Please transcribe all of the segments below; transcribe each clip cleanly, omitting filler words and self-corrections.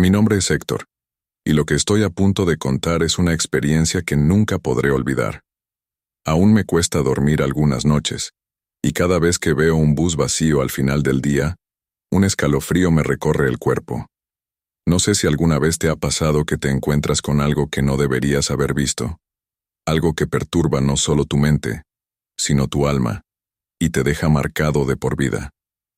Mi nombre es Héctor, y lo que estoy a punto de contar es una experiencia que nunca podré olvidar. Aún me cuesta dormir algunas noches, y cada vez que veo un bus vacío al final del día, un escalofrío me recorre el cuerpo. No sé si alguna vez te ha pasado que te encuentras con algo que no deberías haber visto, algo que perturba no solo tu mente, sino tu alma, y te deja marcado de por vida.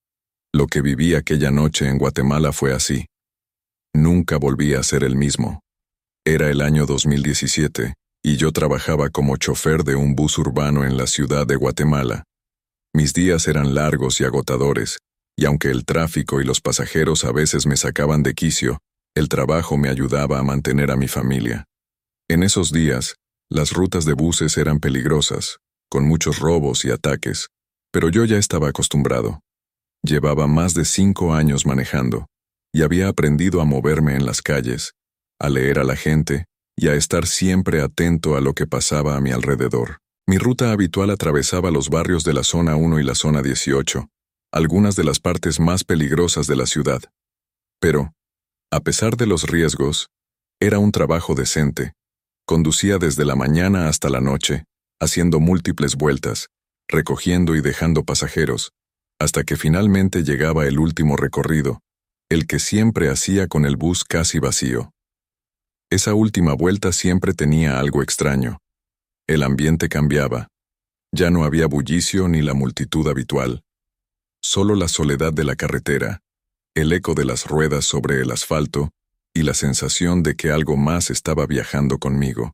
Lo que viví aquella noche en Guatemala fue así. Nunca volví a ser el mismo. Era el año 2017, y yo trabajaba como chofer de un bus urbano en la ciudad de Guatemala. Mis días eran largos y agotadores, y aunque el tráfico y los pasajeros a veces me sacaban de quicio, el trabajo me ayudaba a mantener a mi familia. En esos días, las rutas de buses eran peligrosas, con muchos robos y ataques, pero yo ya estaba acostumbrado. Llevaba más de 5 años manejando, y había aprendido a moverme en las calles, a leer a la gente y a estar siempre atento a lo que pasaba a mi alrededor. Mi ruta habitual atravesaba los barrios de la Zona 1 y la Zona 18, algunas de las partes más peligrosas de la ciudad. Pero, a pesar de los riesgos, era un trabajo decente. Conducía desde la mañana hasta la noche, haciendo múltiples vueltas, recogiendo y dejando pasajeros, hasta que finalmente llegaba el último recorrido, el que siempre hacía con el bus casi vacío. Esa última vuelta siempre tenía algo extraño. El ambiente cambiaba. Ya no había bullicio ni la multitud habitual. Solo la soledad de la carretera, el eco de las ruedas sobre el asfalto y la sensación de que algo más estaba viajando conmigo.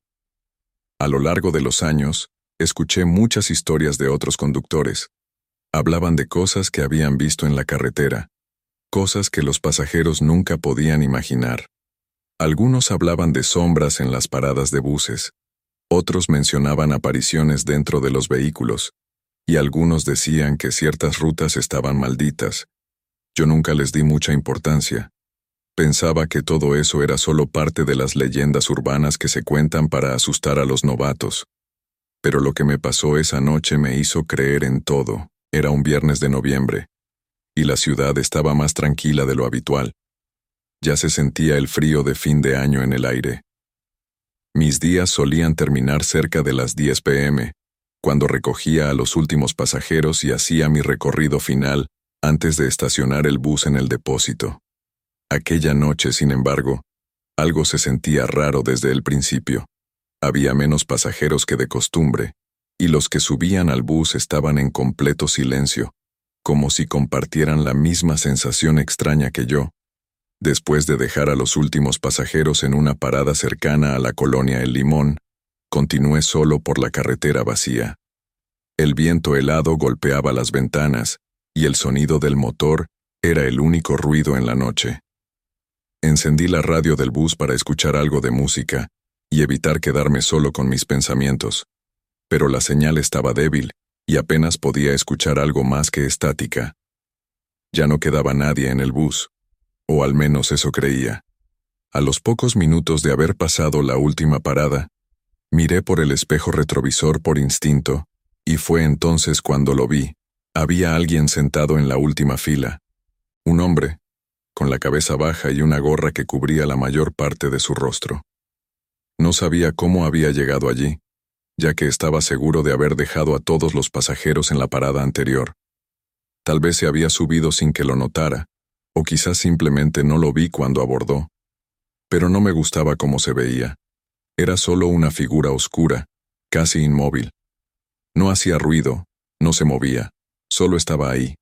A lo largo de los años, escuché muchas historias de otros conductores. Hablaban de cosas que habían visto en la carretera, cosas que los pasajeros nunca podían imaginar. Algunos hablaban de sombras en las paradas de buses, otros mencionaban apariciones dentro de los vehículos, y algunos decían que ciertas rutas estaban malditas. Yo nunca les di mucha importancia. Pensaba que todo eso era solo parte de las leyendas urbanas que se cuentan para asustar a los novatos. Pero lo que me pasó esa noche me hizo creer en todo. Era un viernes de noviembre, y la ciudad estaba más tranquila de lo habitual. Ya se sentía el frío de fin de año en el aire. Mis días solían terminar cerca de las 10 p.m., cuando recogía a los últimos pasajeros y hacía mi recorrido final antes de estacionar el bus en el depósito. Aquella noche, sin embargo, algo se sentía raro desde el principio. Había menos pasajeros que de costumbre, y los que subían al bus estaban en completo silencio, como si compartieran la misma sensación extraña que yo. Después de dejar a los últimos pasajeros en una parada cercana a la colonia El Limón, continué solo por la carretera vacía. El viento helado golpeaba las ventanas, y el sonido del motor era el único ruido en la noche. Encendí la radio del bus para escuchar algo de música y evitar quedarme solo con mis pensamientos. Pero la señal estaba débil, y apenas podía escuchar algo más que estática. Ya no quedaba nadie en el bus, o al menos eso creía. A los pocos minutos de haber pasado la última parada, miré por el espejo retrovisor por instinto, y fue entonces cuando lo vi. Había alguien sentado en la última fila. Un hombre, con la cabeza baja y una gorra que cubría la mayor parte de su rostro. No sabía cómo había llegado allí, ya que estaba seguro de haber dejado a todos los pasajeros en la parada anterior. Tal vez se había subido sin que lo notara, o quizás simplemente no lo vi cuando abordó. Pero no me gustaba cómo se veía. Era solo una figura oscura, casi inmóvil. No hacía ruido, no se movía, solo estaba ahí.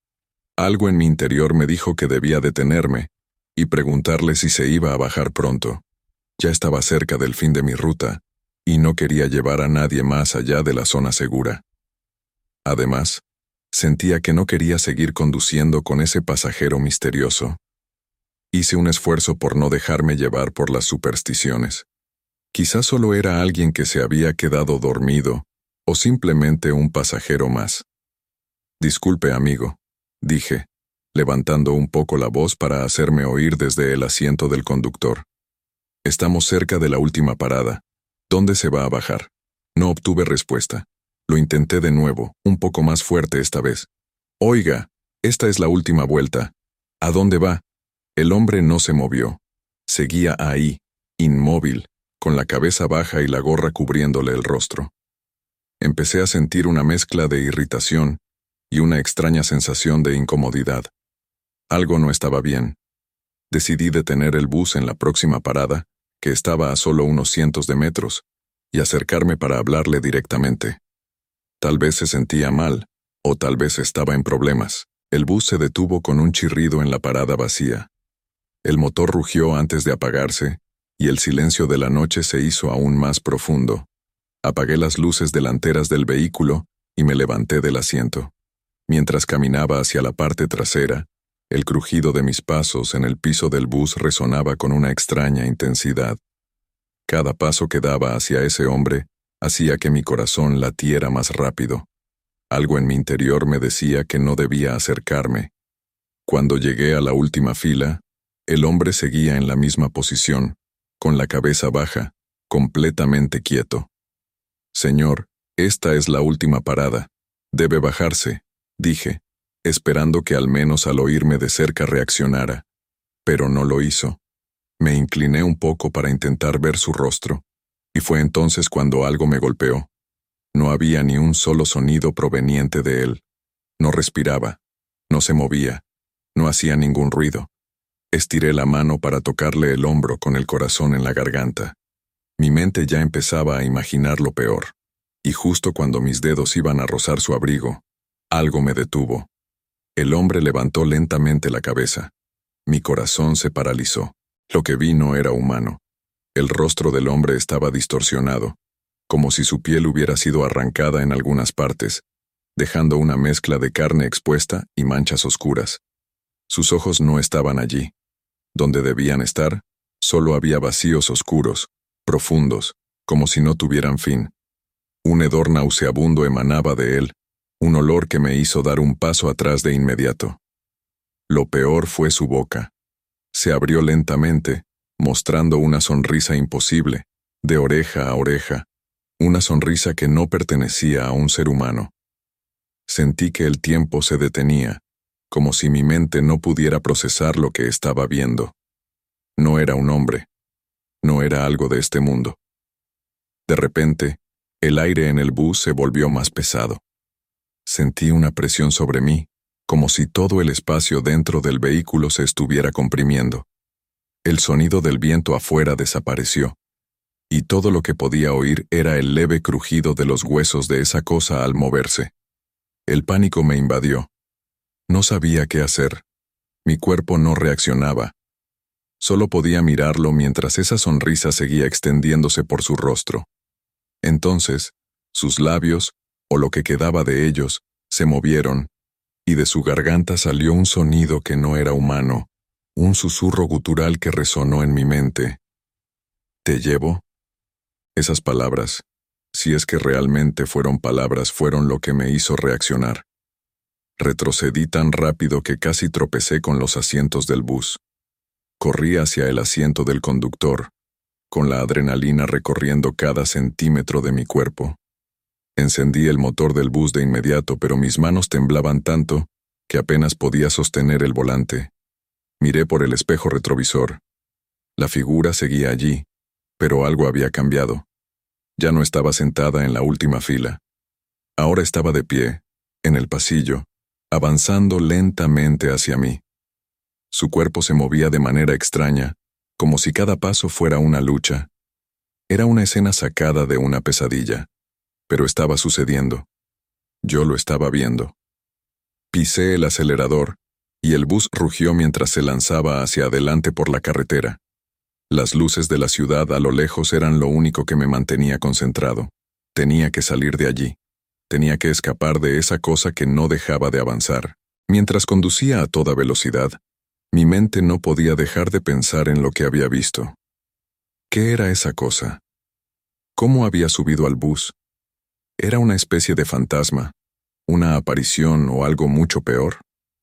Algo en mi interior me dijo que debía detenerme y preguntarle si se iba a bajar pronto. Ya estaba cerca del fin de mi ruta, y no quería llevar a nadie más allá de la zona segura. Además, sentía que no quería seguir conduciendo con ese pasajero misterioso. Hice un esfuerzo por no dejarme llevar por las supersticiones. Quizás solo era alguien que se había quedado dormido, o simplemente un pasajero más. «Disculpe, amigo», dije, levantando un poco la voz para hacerme oír desde el asiento del conductor. «Estamos cerca de la última parada. ¿Dónde se va a bajar?» No obtuve respuesta. Lo intenté de nuevo, un poco más fuerte esta vez. «Oiga, esta es la última vuelta. ¿A dónde va?» El hombre no se movió. Seguía ahí, inmóvil, con la cabeza baja y la gorra cubriéndole el rostro. Empecé a sentir una mezcla de irritación y una extraña sensación de incomodidad. Algo no estaba bien. Decidí detener el bus en la próxima parada, que estaba a solo unos cientos de metros, y acercarme para hablarle directamente. Tal vez se sentía mal, o tal vez estaba en problemas. El bus se detuvo con un chirrido en la parada vacía. El motor rugió antes de apagarse, y el silencio de la noche se hizo aún más profundo. Apagué las luces delanteras del vehículo y me levanté del asiento. Mientras caminaba hacia la parte trasera, el crujido de mis pasos en el piso del bus resonaba con una extraña intensidad. Cada paso que daba hacia ese hombre hacía que mi corazón latiera más rápido. Algo en mi interior me decía que no debía acercarme. Cuando llegué a la última fila, el hombre seguía en la misma posición, con la cabeza baja, completamente quieto. «Señor, esta es la última parada. Debe bajarse», dije, esperando que al menos al oírme de cerca reaccionara. Pero no lo hizo. Me incliné un poco para intentar ver su rostro, y fue entonces cuando algo me golpeó. No había ni un solo sonido proveniente de él. No respiraba, no se movía, no hacía ningún ruido. Estiré la mano para tocarle el hombro con el corazón en la garganta. Mi mente ya empezaba a imaginar lo peor, y justo cuando mis dedos iban a rozar su abrigo, algo me detuvo. El hombre levantó lentamente la cabeza. Mi corazón se paralizó. Lo que vi no era humano. El rostro del hombre estaba distorsionado, como si su piel hubiera sido arrancada en algunas partes, dejando una mezcla de carne expuesta y manchas oscuras. Sus ojos no estaban allí. Donde debían estar, solo había vacíos oscuros, profundos, como si no tuvieran fin. Un hedor nauseabundo emanaba de él, un olor que me hizo dar un paso atrás de inmediato. Lo peor fue su boca. Se abrió lentamente, mostrando una sonrisa imposible, de oreja a oreja, una sonrisa que no pertenecía a un ser humano. Sentí que el tiempo se detenía, como si mi mente no pudiera procesar lo que estaba viendo. No era un hombre. No era algo de este mundo. De repente, el aire en el bus se volvió más pesado. Sentí una presión sobre mí, como si todo el espacio dentro del vehículo se estuviera comprimiendo. El sonido del viento afuera desapareció, y todo lo que podía oír era el leve crujido de los huesos de esa cosa al moverse. El pánico me invadió. No sabía qué hacer. Mi cuerpo no reaccionaba. Solo podía mirarlo mientras esa sonrisa seguía extendiéndose por su rostro. Entonces, sus labios, o lo que quedaba de ellos, se movieron, y de su garganta salió un sonido que no era humano, un susurro gutural que resonó en mi mente. «¿Te llevo?» Esas palabras, si es que realmente fueron palabras, fueron lo que me hizo reaccionar. Retrocedí tan rápido que casi tropecé con los asientos del bus. Corrí hacia el asiento del conductor, con la adrenalina recorriendo cada centímetro de mi cuerpo. Encendí el motor del bus de inmediato, pero mis manos temblaban tanto que apenas podía sostener el volante. Miré por el espejo retrovisor. La figura seguía allí, pero algo había cambiado. Ya no estaba sentada en la última fila. Ahora estaba de pie, en el pasillo, avanzando lentamente hacia mí. Su cuerpo se movía de manera extraña, como si cada paso fuera una lucha. Era una escena sacada de una pesadilla, pero estaba sucediendo. Yo lo estaba viendo. Pisé el acelerador, y el bus rugió mientras se lanzaba hacia adelante por la carretera. Las luces de la ciudad a lo lejos eran lo único que me mantenía concentrado. Tenía que salir de allí. Tenía que escapar de esa cosa que no dejaba de avanzar. Mientras conducía a toda velocidad, mi mente no podía dejar de pensar en lo que había visto. ¿Qué era esa cosa? ¿Cómo había subido al bus? ¿Era una especie de fantasma, una aparición o algo mucho peor?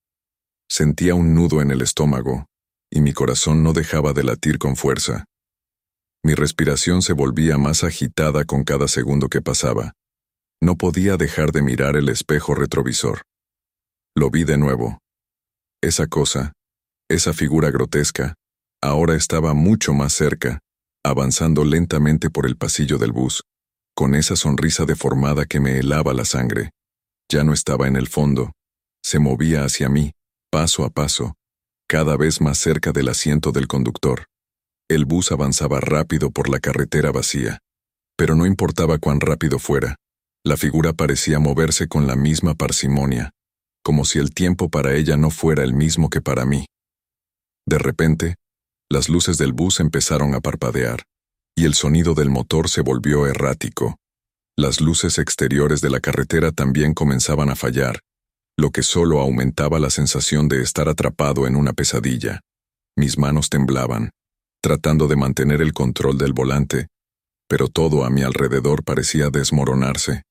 Sentía un nudo en el estómago, y mi corazón no dejaba de latir con fuerza. Mi respiración se volvía más agitada con cada segundo que pasaba. No podía dejar de mirar el espejo retrovisor. Lo vi de nuevo. Esa cosa, esa figura grotesca, Ahora estaba mucho más cerca, avanzando lentamente por el pasillo del bus, con esa sonrisa deformada que me helaba la sangre. Ya no estaba en el fondo. Se movía hacia mí, paso a paso, cada vez más cerca del asiento del conductor. El bus avanzaba rápido por la carretera vacía. Pero no importaba cuán rápido fuera, la figura parecía moverse con la misma parsimonia, como si el tiempo para ella no fuera el mismo que para mí. De repente, las luces del bus empezaron a parpadear, y el sonido del motor se volvió errático. Las luces exteriores de la carretera también comenzaban a fallar, lo que solo aumentaba la sensación de estar atrapado en una pesadilla. Mis manos temblaban, tratando de mantener el control del volante, pero todo a mi alrededor parecía desmoronarse.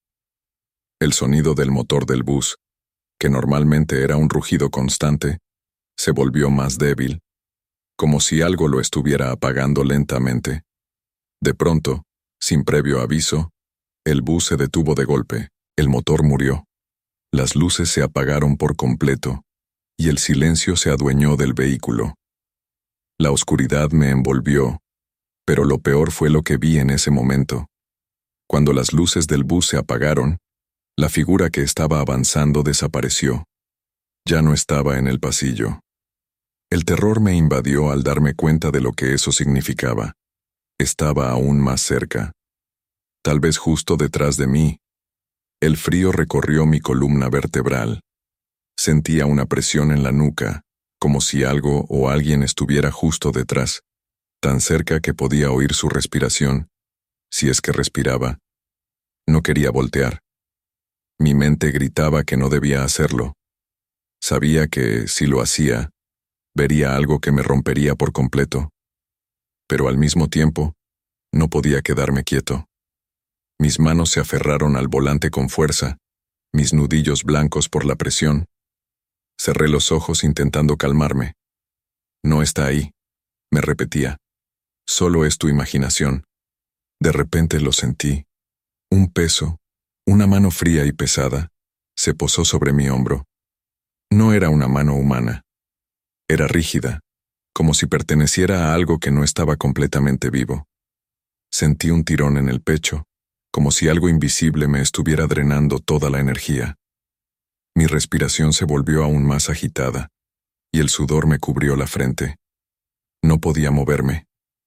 El sonido del motor del bus, que normalmente era un rugido constante, se volvió más débil, como si algo lo estuviera apagando lentamente. De pronto, sin previo aviso, el bus se detuvo de golpe, el motor murió. Las luces se apagaron por completo, y el silencio se adueñó del vehículo. La oscuridad me envolvió, pero lo peor fue lo que vi en ese momento. Cuando las luces del bus se apagaron, la figura que estaba avanzando desapareció. Ya no estaba en el pasillo. El terror me invadió al darme cuenta de lo que eso significaba. Estaba aún más cerca. Tal vez justo detrás de mí. El frío recorrió mi columna vertebral. Sentía una presión en la nuca, como si algo o alguien estuviera justo detrás, tan cerca que podía oír su respiración, si es que respiraba. No quería voltear. Mi mente gritaba que no debía hacerlo. Sabía que, si lo hacía, vería algo que me rompería por completo. Pero al mismo tiempo, no podía quedarme quieto. Mis manos se aferraron al volante con fuerza, mis nudillos blancos por la presión. Cerré los ojos intentando calmarme. No está ahí, me repetía. Solo es tu imaginación. De repente lo sentí. Un peso, una mano fría y pesada, se posó sobre mi hombro. No era una mano humana. Era rígida, como si perteneciera a algo que no estaba completamente vivo. Sentí un tirón en el pecho, como si algo invisible me estuviera drenando toda la energía. Mi respiración se volvió aún más agitada, y el sudor me cubrió la frente. No podía moverme.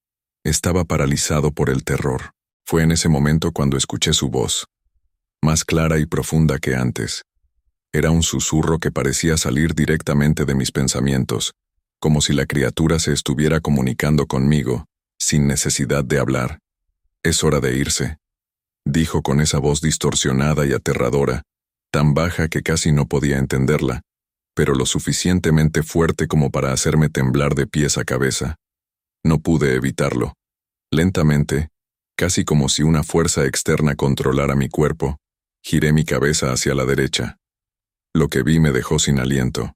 Estaba paralizado por el terror. Fue en ese momento cuando escuché su voz, más clara y profunda que antes. Era un susurro que parecía salir directamente de mis pensamientos, como si la criatura se estuviera comunicando conmigo, sin necesidad de hablar. «Es hora de irse», dijo con esa voz distorsionada y aterradora, tan baja que casi no podía entenderla, pero lo suficientemente fuerte como para hacerme temblar de pies a cabeza. No pude evitarlo. Lentamente, casi como si una fuerza externa controlara mi cuerpo, giré mi cabeza hacia la derecha. Lo que vi me dejó sin aliento.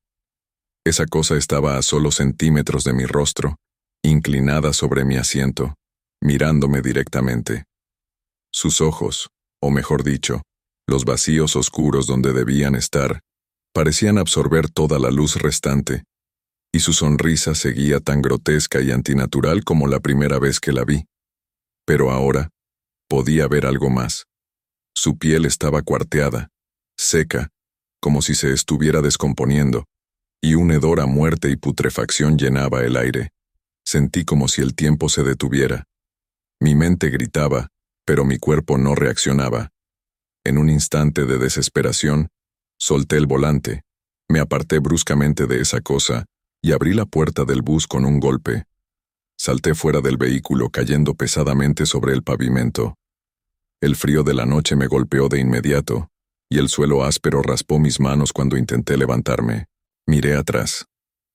Esa cosa estaba a solo centímetros de mi rostro, inclinada sobre mi asiento, mirándome directamente. Sus ojos, o mejor dicho, los vacíos oscuros donde debían estar, parecían absorber toda la luz restante, y su sonrisa seguía tan grotesca y antinatural como la primera vez que la vi. Pero ahora, podía ver algo más. Su piel estaba cuarteada, seca, como si se estuviera descomponiendo, y un hedor a muerte y putrefacción llenaba el aire. Sentí como si el tiempo se detuviera. Mi mente gritaba, pero mi cuerpo no reaccionaba. En un instante de desesperación, solté el volante, me aparté bruscamente de esa cosa y abrí la puerta del bus con un golpe. Salté fuera del vehículo cayendo pesadamente sobre el pavimento. El frío de la noche me golpeó de inmediato, y el suelo áspero raspó mis manos cuando intenté levantarme. Miré atrás.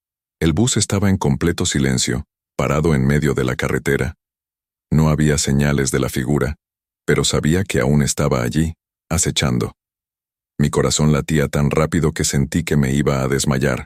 El bus estaba en completo silencio, parado en medio de la carretera. No había señales de la figura, pero sabía que aún estaba allí, acechando. Mi corazón latía tan rápido que sentí que me iba a desmayar.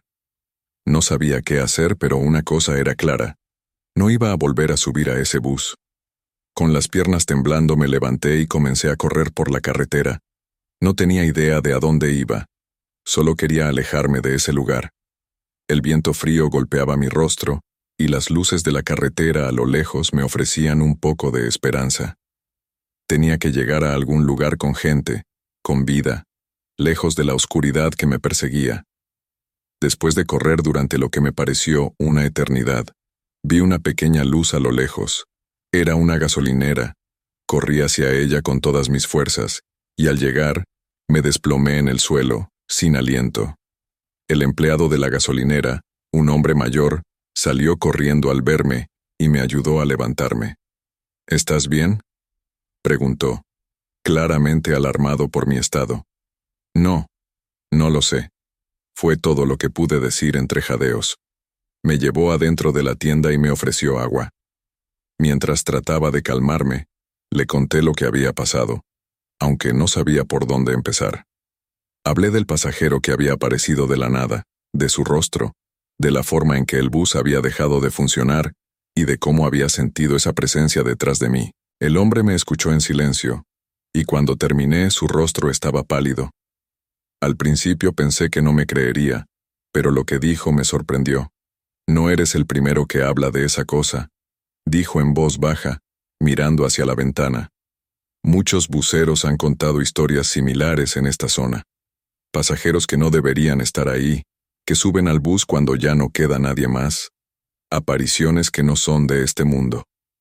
No sabía qué hacer, pero una cosa era clara. No iba a volver a subir a ese bus. Con las piernas temblando me levanté y comencé a correr por la carretera. No tenía idea de a dónde iba. Solo quería alejarme de ese lugar. El viento frío golpeaba mi rostro, y las luces de la carretera a lo lejos me ofrecían un poco de esperanza. Tenía que llegar a algún lugar con gente, con vida, lejos de la oscuridad que me perseguía. Después de correr durante lo que me pareció una eternidad, vi una pequeña luz a lo lejos. Era una gasolinera. Corrí hacia ella con todas mis fuerzas, y al llegar, me desplomé en el suelo, sin aliento. El empleado de la gasolinera, un hombre mayor, salió corriendo al verme y me ayudó a levantarme. ¿Estás bien?, preguntó, claramente alarmado por mi estado. No lo sé. Fue todo lo que pude decir entre jadeos. Me llevó adentro de la tienda y me ofreció agua. Mientras trataba de calmarme, le conté lo que había pasado, aunque no sabía por dónde empezar. Hablé del pasajero que había aparecido de la nada, de su rostro, de la forma en que el bus había dejado de funcionar y de cómo había sentido esa presencia detrás de mí. El hombre me escuchó en silencio, y cuando terminé su rostro estaba pálido. Al principio pensé que no me creería, pero lo que dijo me sorprendió. No eres el primero que habla de esa cosa, dijo en voz baja, mirando hacia la ventana. Muchos buceros han contado historias similares en esta zona. Pasajeros que no deberían estar ahí, que suben al bus cuando ya no queda nadie más. Apariciones que no son de este mundo.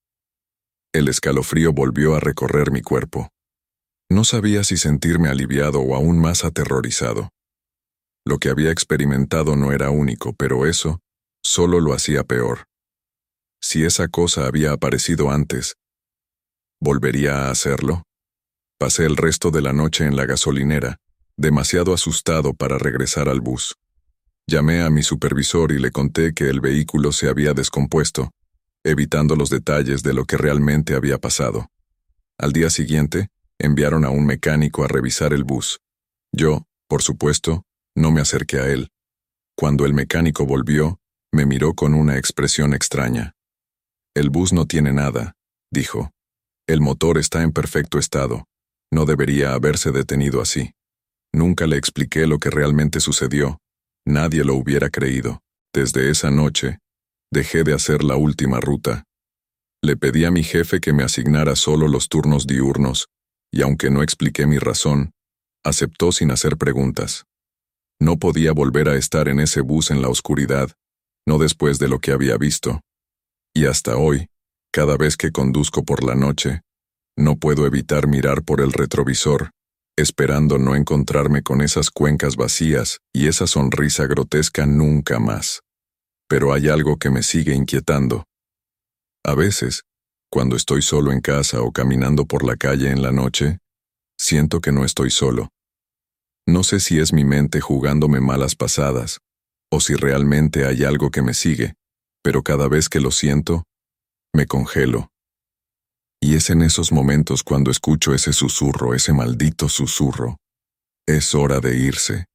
El escalofrío volvió a recorrer mi cuerpo. No sabía si sentirme aliviado o aún más aterrorizado. Lo que había experimentado no era único, pero eso solo lo hacía peor. Si esa cosa había aparecido antes, ¿volvería a hacerlo? Pasé el resto de la noche en la gasolinera, demasiado asustado para regresar al bus. Llamé a mi supervisor y le conté que el vehículo se había descompuesto, evitando los detalles de lo que realmente había pasado. Al día siguiente, enviaron a un mecánico a revisar el bus. Yo, por supuesto, no me acerqué a él. Cuando el mecánico volvió, me miró con una expresión extraña. El bus no tiene nada, dijo. El motor está en perfecto estado. No debería haberse detenido así. Nunca le expliqué lo que realmente sucedió. Nadie lo hubiera creído. Desde esa noche, dejé de hacer la última ruta. Le pedí a mi jefe que me asignara solo los turnos diurnos, y aunque no expliqué mi razón, aceptó sin hacer preguntas. No podía volver a estar en ese bus en la oscuridad, no después de lo que había visto. Y hasta hoy, cada vez que conduzco por la noche, no puedo evitar mirar por el retrovisor, esperando no encontrarme con esas cuencas vacías y esa sonrisa grotesca nunca más. Pero hay algo que me sigue inquietando. A veces, cuando estoy solo en casa o caminando por la calle en la noche, siento que no estoy solo. No sé si es mi mente jugándome malas pasadas, o si realmente hay algo que me sigue, pero cada vez que lo siento, me congelo. Y es en esos momentos cuando escucho ese susurro, ese maldito susurro. Es hora de irse.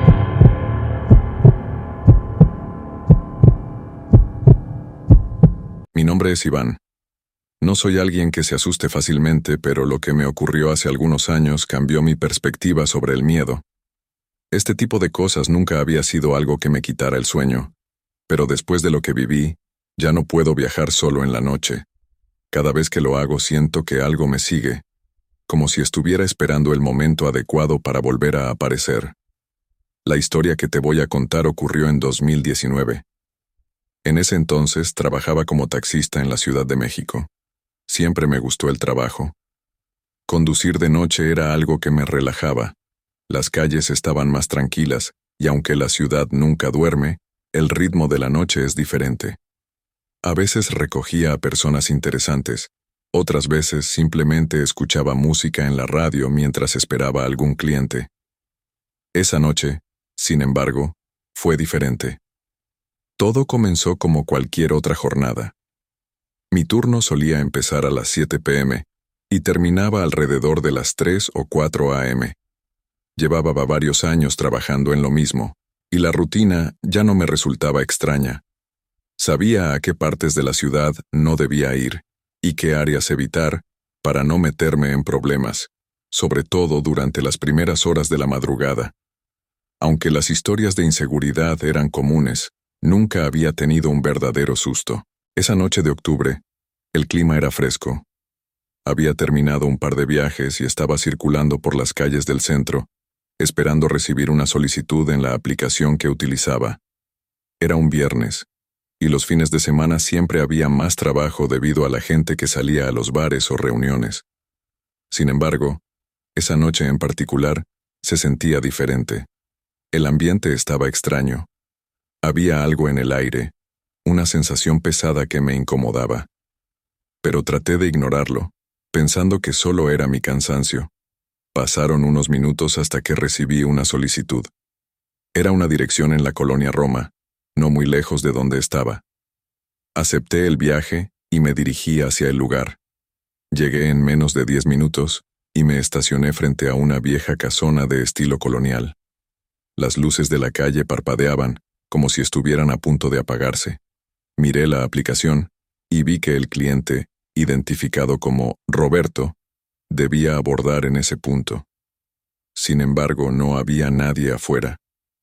Mi nombre es Iván. No soy alguien que se asuste fácilmente, pero lo que me ocurrió hace algunos años cambió mi perspectiva sobre el miedo. Este tipo de cosas nunca había sido algo que me quitara el sueño, pero después de lo que viví, ya no puedo viajar solo en la noche. Cada vez que lo hago siento que algo me sigue, como si estuviera esperando el momento adecuado para volver a aparecer. La historia que te voy a contar ocurrió en 2019. En ese entonces trabajaba como taxista en la Ciudad de México. Siempre me gustó el trabajo. Conducir de noche era algo que me relajaba. Las calles estaban más tranquilas, y aunque la ciudad nunca duerme, el ritmo de la noche es diferente. A veces recogía a personas interesantes, otras veces simplemente escuchaba música en la radio mientras esperaba a algún cliente. Esa noche, sin embargo, fue diferente. Todo comenzó como cualquier otra jornada. Mi turno solía empezar a las 7 p.m. y terminaba alrededor de las 3 o 4 a.m. Llevaba varios años trabajando en lo mismo, y la rutina ya no me resultaba extraña. Sabía a qué partes de la ciudad no debía ir, y qué áreas evitar, para no meterme en problemas, sobre todo durante las primeras horas de la madrugada. Aunque las historias de inseguridad eran comunes, Nunca había tenido un verdadero susto. Esa noche de octubre, el clima era fresco. Había terminado un par de viajes y estaba circulando por las calles del centro, esperando recibir una solicitud en la aplicación que utilizaba. Era un viernes, y los fines de semana siempre había más trabajo debido a la gente que salía a los bares o reuniones. Sin embargo, esa noche en particular, se sentía diferente. El ambiente estaba extraño. Había algo en el aire, una sensación pesada que me incomodaba. Pero traté de ignorarlo, pensando que solo era mi cansancio. Pasaron unos minutos hasta que recibí una solicitud. Era una dirección en la colonia Roma, no muy lejos de donde estaba. Acepté el viaje y me dirigí hacia el lugar. Llegué en menos de 10 minutos y me estacioné frente a una vieja casona de estilo colonial. Las luces de la calle parpadeaban, como si estuvieran a punto de apagarse. Miré la aplicación y vi que el cliente, identificado como Roberto, debía abordar en ese punto. Sin embargo, no había nadie afuera.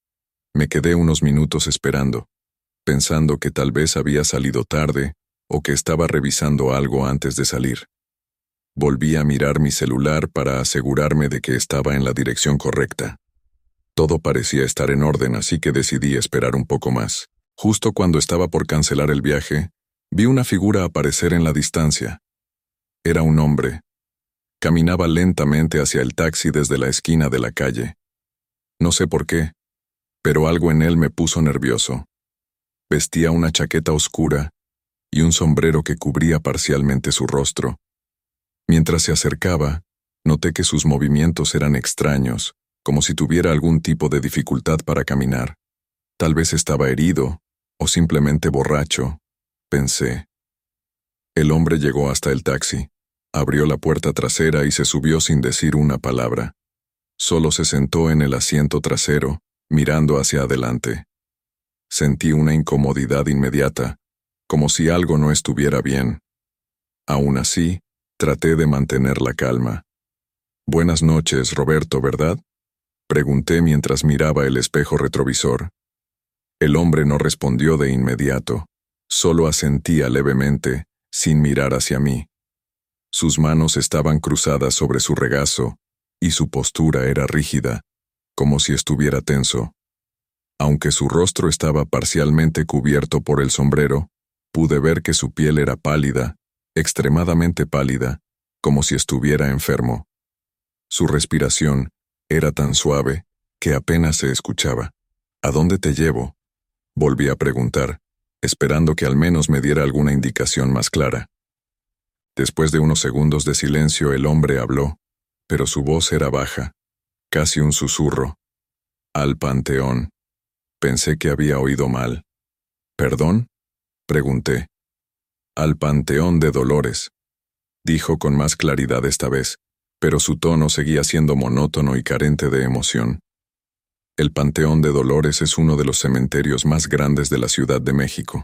Me quedé unos minutos esperando, pensando que tal vez había salido tarde o que estaba revisando algo antes de salir. Volví a mirar mi celular para asegurarme de que estaba en la dirección correcta. Todo parecía estar en orden, así que decidí esperar un poco más. Justo cuando estaba por cancelar el viaje, vi una figura aparecer en la distancia. Era un hombre. Caminaba lentamente hacia el taxi desde la esquina de la calle. No sé por qué, pero algo en él me puso nervioso. Vestía una chaqueta oscura y un sombrero que cubría parcialmente su rostro. Mientras se acercaba, noté que sus movimientos eran extraños, como si tuviera algún tipo de dificultad para caminar. Tal vez estaba herido, o simplemente borracho, pensé. El hombre llegó hasta el taxi, abrió la puerta trasera y se subió sin decir una palabra. Solo se sentó en el asiento trasero, mirando hacia adelante. Sentí una incomodidad inmediata, como si algo no estuviera bien. Aún así, traté de mantener la calma. «Buenas noches, Roberto, ¿verdad?», pregunté mientras miraba el espejo retrovisor. El hombre no respondió de inmediato, solo asentía levemente, sin mirar hacia mí. Sus manos estaban cruzadas sobre su regazo, y su postura era rígida, como si estuviera tenso. Aunque su rostro estaba parcialmente cubierto por el sombrero, pude ver que su piel era pálida, extremadamente pálida, como si estuviera enfermo. Su respiración era tan suave que apenas se escuchaba. «¿A dónde te llevo?», volví a preguntar, esperando que al menos me diera alguna indicación más clara. Después de unos segundos de silencio, el hombre habló, pero su voz era baja, casi un susurro. «Al Panteón». Pensé que había oído mal. «¿Perdón?», pregunté. «Al Panteón de Dolores», dijo con más claridad esta vez, pero su tono seguía siendo monótono y carente de emoción. El Panteón de Dolores es uno de los cementerios más grandes de la Ciudad de México.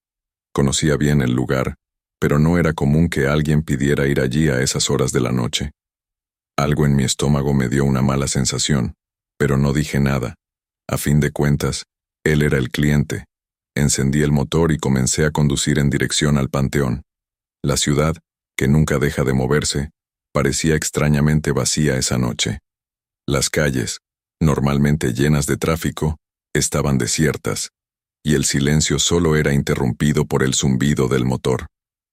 Conocía bien el lugar, pero no era común que alguien pidiera ir allí a esas horas de la noche. Algo en mi estómago me dio una mala sensación, pero no dije nada. A fin de cuentas, él era el cliente. Encendí el motor y comencé a conducir en dirección al Panteón. La ciudad, que nunca deja de moverse, parecía extrañamente vacía esa noche. Las calles, normalmente llenas de tráfico, estaban desiertas, y el silencio solo era interrumpido por el zumbido del motor.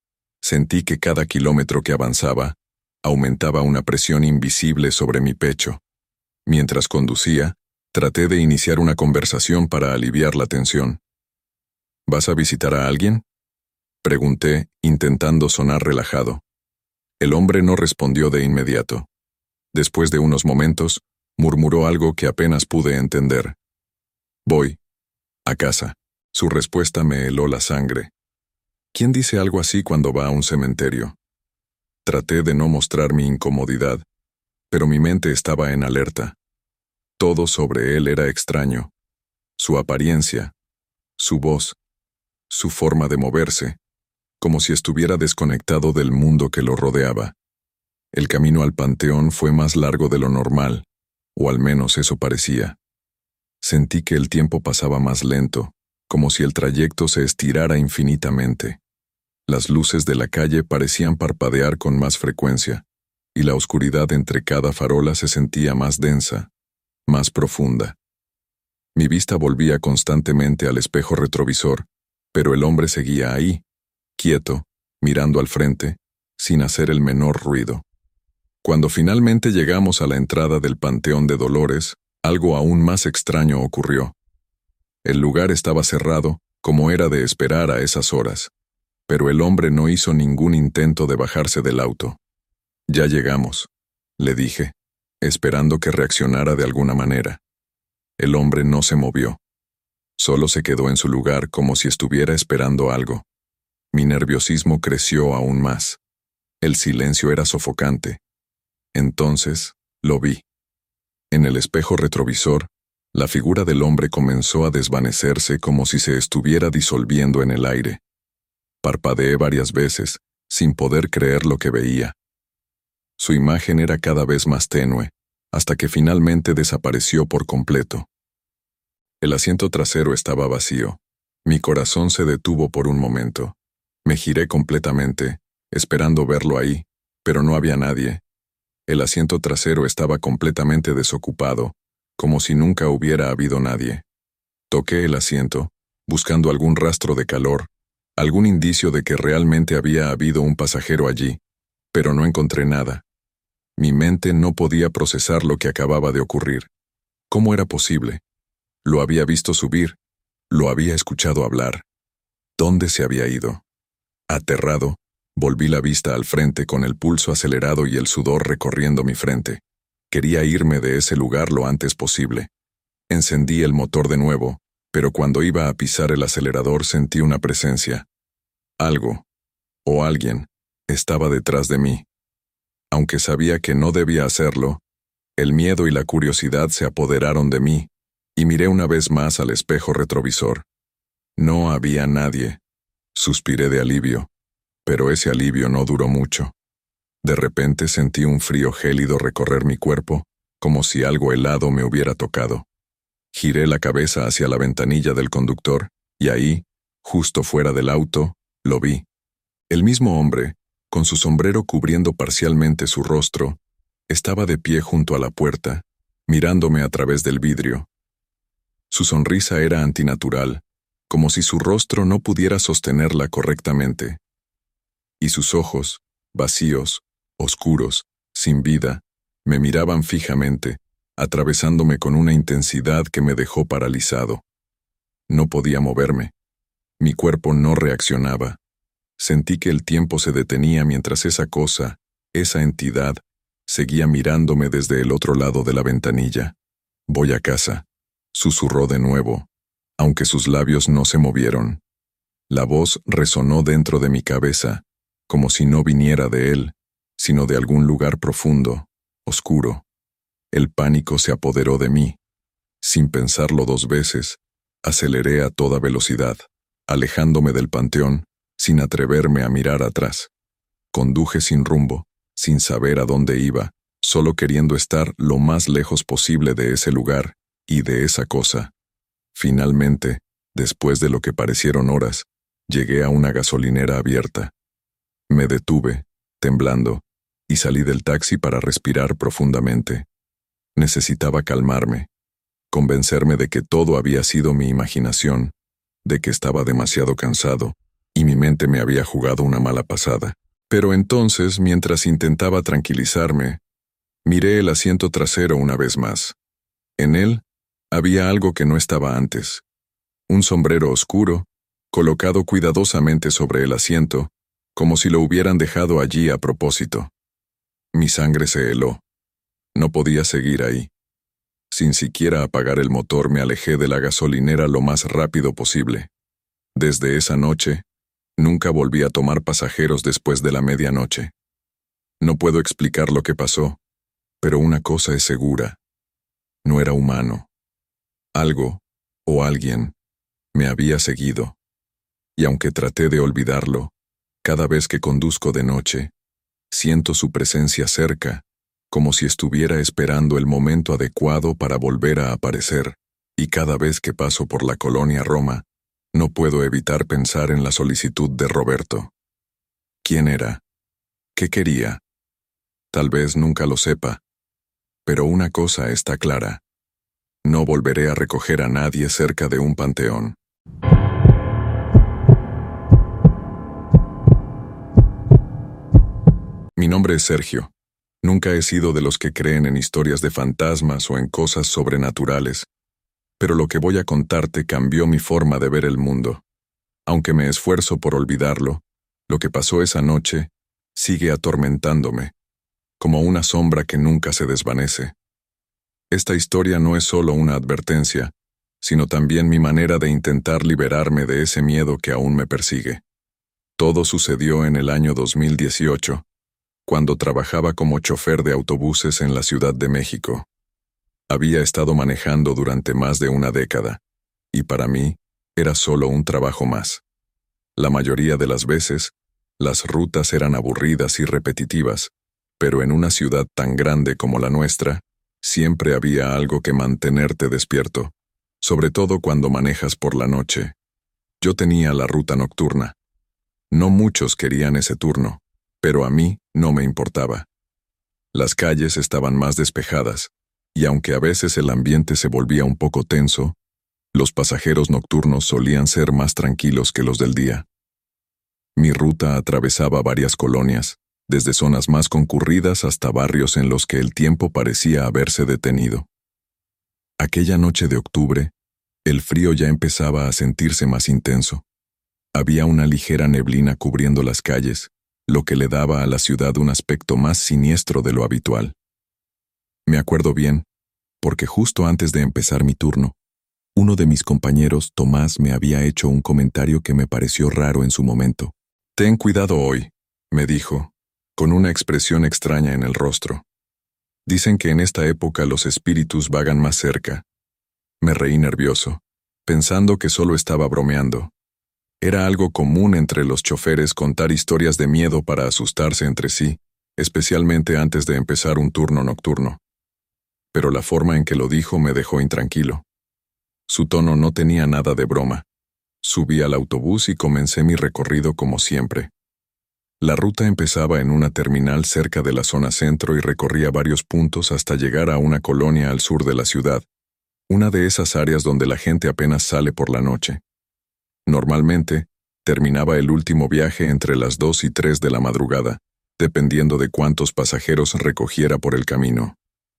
Sentí que cada kilómetro que avanzaba, aumentaba una presión invisible sobre mi pecho. Mientras conducía, traté de iniciar una conversación para aliviar la tensión. «¿Vas a visitar a alguien?», pregunté, intentando sonar relajado. El hombre no respondió de inmediato. Después de unos momentos, murmuró algo que apenas pude entender. «Voy a casa». Su respuesta me heló la sangre. ¿Quién dice algo así cuando va a un cementerio? Traté de no mostrar mi incomodidad, pero mi mente estaba en alerta. Todo sobre él era extraño. Su apariencia, su voz, su forma de moverse, como si estuviera desconectado del mundo que lo rodeaba. El camino al panteón fue más largo de lo normal, o al menos eso parecía. Sentí que el tiempo pasaba más lento, como si el trayecto se estirara infinitamente. Las luces de la calle parecían parpadear con más frecuencia, y la oscuridad entre cada farola se sentía más densa, más profunda. Mi vista volvía constantemente al espejo retrovisor, pero el hombre seguía ahí, quieto, mirando al frente, sin hacer el menor ruido. Cuando finalmente llegamos a la entrada del Panteón de Dolores, algo aún más extraño ocurrió. El lugar estaba cerrado, como era de esperar a esas horas, pero el hombre no hizo ningún intento de bajarse del auto. «Ya llegamos», le dije, esperando que reaccionara de alguna manera. El hombre no se movió. Solo se quedó en su lugar como si estuviera esperando algo. Mi nerviosismo creció aún más. El silencio era sofocante. Entonces, lo vi. En el espejo retrovisor, la figura del hombre comenzó a desvanecerse como si se estuviera disolviendo en el aire. Parpadeé varias veces, sin poder creer lo que veía. Su imagen era cada vez más tenue, hasta que finalmente desapareció por completo. El asiento trasero estaba vacío. Mi corazón se detuvo por un momento. Me giré completamente, esperando verlo ahí, pero no había nadie. El asiento trasero estaba completamente desocupado, como si nunca hubiera habido nadie. Toqué el asiento, buscando algún rastro de calor, algún indicio de que realmente había habido un pasajero allí, pero no encontré nada. Mi mente no podía procesar lo que acababa de ocurrir. ¿Cómo era posible? Lo había visto subir, lo había escuchado hablar. ¿Dónde se había ido? Aterrado, volví la vista al frente con el pulso acelerado y el sudor recorriendo mi frente. Quería irme de ese lugar lo antes posible. Encendí el motor de nuevo, pero cuando iba a pisar el acelerador sentí una presencia. Algo, o alguien, estaba detrás de mí. Aunque sabía que no debía hacerlo, el miedo y la curiosidad se apoderaron de mí, y miré una vez más al espejo retrovisor. No había nadie. Suspiré de alivio, pero ese alivio no duró mucho. De repente sentí un frío gélido recorrer mi cuerpo, como si algo helado me hubiera tocado. Giré la cabeza hacia la ventanilla del conductor, y ahí, justo fuera del auto, lo vi. El mismo hombre, con su sombrero cubriendo parcialmente su rostro, estaba de pie junto a la puerta, mirándome a través del vidrio. Su sonrisa era antinatural, como si su rostro no pudiera sostenerla correctamente. Y sus ojos, vacíos, oscuros, sin vida, me miraban fijamente, atravesándome con una intensidad que me dejó paralizado. No podía moverme. Mi cuerpo no reaccionaba. Sentí que el tiempo se detenía mientras esa cosa, esa entidad, seguía mirándome desde el otro lado de la ventanilla. «Voy a casa», susurró de nuevo, aunque sus labios no se movieron. La voz resonó dentro de mi cabeza, como si no viniera de él, sino de algún lugar profundo, oscuro. El pánico se apoderó de mí. Sin pensarlo dos veces, aceleré a toda velocidad, alejándome del panteón, sin atreverme a mirar atrás. Conduje sin rumbo, sin saber a dónde iba, solo queriendo estar lo más lejos posible de ese lugar y de esa cosa. Finalmente, después de lo que parecieron horas, llegué a una gasolinera abierta. Me detuve, temblando, y salí del taxi para respirar profundamente. Necesitaba calmarme, convencerme de que todo había sido mi imaginación, de que estaba demasiado cansado, y mi mente me había jugado una mala pasada. Pero entonces, mientras intentaba tranquilizarme, miré el asiento trasero una vez más. En él había algo que no estaba antes. Un sombrero oscuro, colocado cuidadosamente sobre el asiento, como si lo hubieran dejado allí a propósito. Mi sangre se heló. No podía seguir ahí. Sin siquiera apagar el motor me alejé de la gasolinera lo más rápido posible. Desde esa noche, nunca volví a tomar pasajeros después de la medianoche. No puedo explicar lo que pasó, pero una cosa es segura. No era humano. Algo, o alguien, me había seguido. Y aunque traté de olvidarlo, cada vez que conduzco de noche, siento su presencia cerca, como si estuviera esperando el momento adecuado para volver a aparecer, y cada vez que paso por la colonia Roma, no puedo evitar pensar en la solicitud de Roberto. ¿Quién era? ¿Qué quería? Tal vez nunca lo sepa, pero una cosa está clara. No volveré a recoger a nadie cerca de un panteón. Mi nombre es Sergio. Nunca he sido de los que creen en historias de fantasmas o en cosas sobrenaturales, pero lo que voy a contarte cambió mi forma de ver el mundo. Aunque me esfuerzo por olvidarlo, lo que pasó esa noche sigue atormentándome, como una sombra que nunca se desvanece. Esta historia no es solo una advertencia, sino también mi manera de intentar liberarme de ese miedo que aún me persigue. Todo sucedió en el año 2018, cuando trabajaba como chofer de autobuses en la Ciudad de México. Había estado manejando durante más de una década, y para mí era solo un trabajo más. La mayoría de las veces, las rutas eran aburridas y repetitivas, pero en una ciudad tan grande como la nuestra, siempre había algo que mantenerte despierto, sobre todo cuando manejas por la noche. Yo tenía la ruta nocturna. No muchos querían ese turno, pero a mí no me importaba. Las calles estaban más despejadas, y aunque a veces el ambiente se volvía un poco tenso, los pasajeros nocturnos solían ser más tranquilos que los del día. Mi ruta atravesaba varias colonias, desde zonas más concurridas hasta barrios en los que el tiempo parecía haberse detenido. Aquella noche de octubre, el frío ya empezaba a sentirse más intenso. Había una ligera neblina cubriendo las calles, lo que le daba a la ciudad un aspecto más siniestro de lo habitual. Me acuerdo bien, porque justo antes de empezar mi turno, uno de mis compañeros, Tomás, me había hecho un comentario que me pareció raro en su momento. «Ten cuidado hoy», me dijo, con una expresión extraña en el rostro. «Dicen que en esta época los espíritus vagan más cerca». Me reí nervioso, pensando que solo estaba bromeando. Era algo común entre los choferes contar historias de miedo para asustarse entre sí, especialmente antes de empezar un turno nocturno. Pero la forma en que lo dijo me dejó intranquilo. Su tono no tenía nada de broma. Subí al autobús y comencé mi recorrido como siempre. La ruta empezaba en una terminal cerca de la zona centro y recorría varios puntos hasta llegar a una colonia al sur de la ciudad, una de esas áreas donde la gente apenas sale por la noche. Normalmente, terminaba el último viaje entre las 2 y 3 de la madrugada, dependiendo de cuántos pasajeros recogiera por el camino.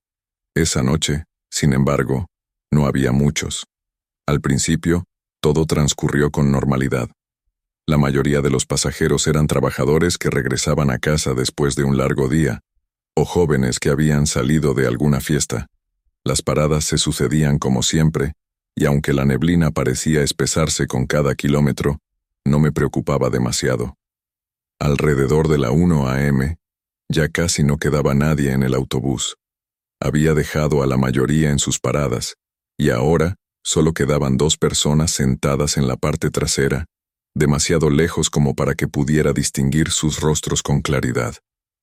Esa noche, sin embargo, no había muchos. Al principio, todo transcurrió con normalidad. La mayoría de los pasajeros eran trabajadores que regresaban a casa después de un largo día, o jóvenes que habían salido de alguna fiesta. Las paradas se sucedían como siempre, y aunque la neblina parecía espesarse con cada kilómetro, no me preocupaba demasiado. Alrededor de la 1 a.m., ya casi no quedaba nadie en el autobús. Había dejado a la mayoría en sus paradas, y ahora solo quedaban 2 personas sentadas en la parte trasera, demasiado lejos como para que pudiera distinguir sus rostros con claridad.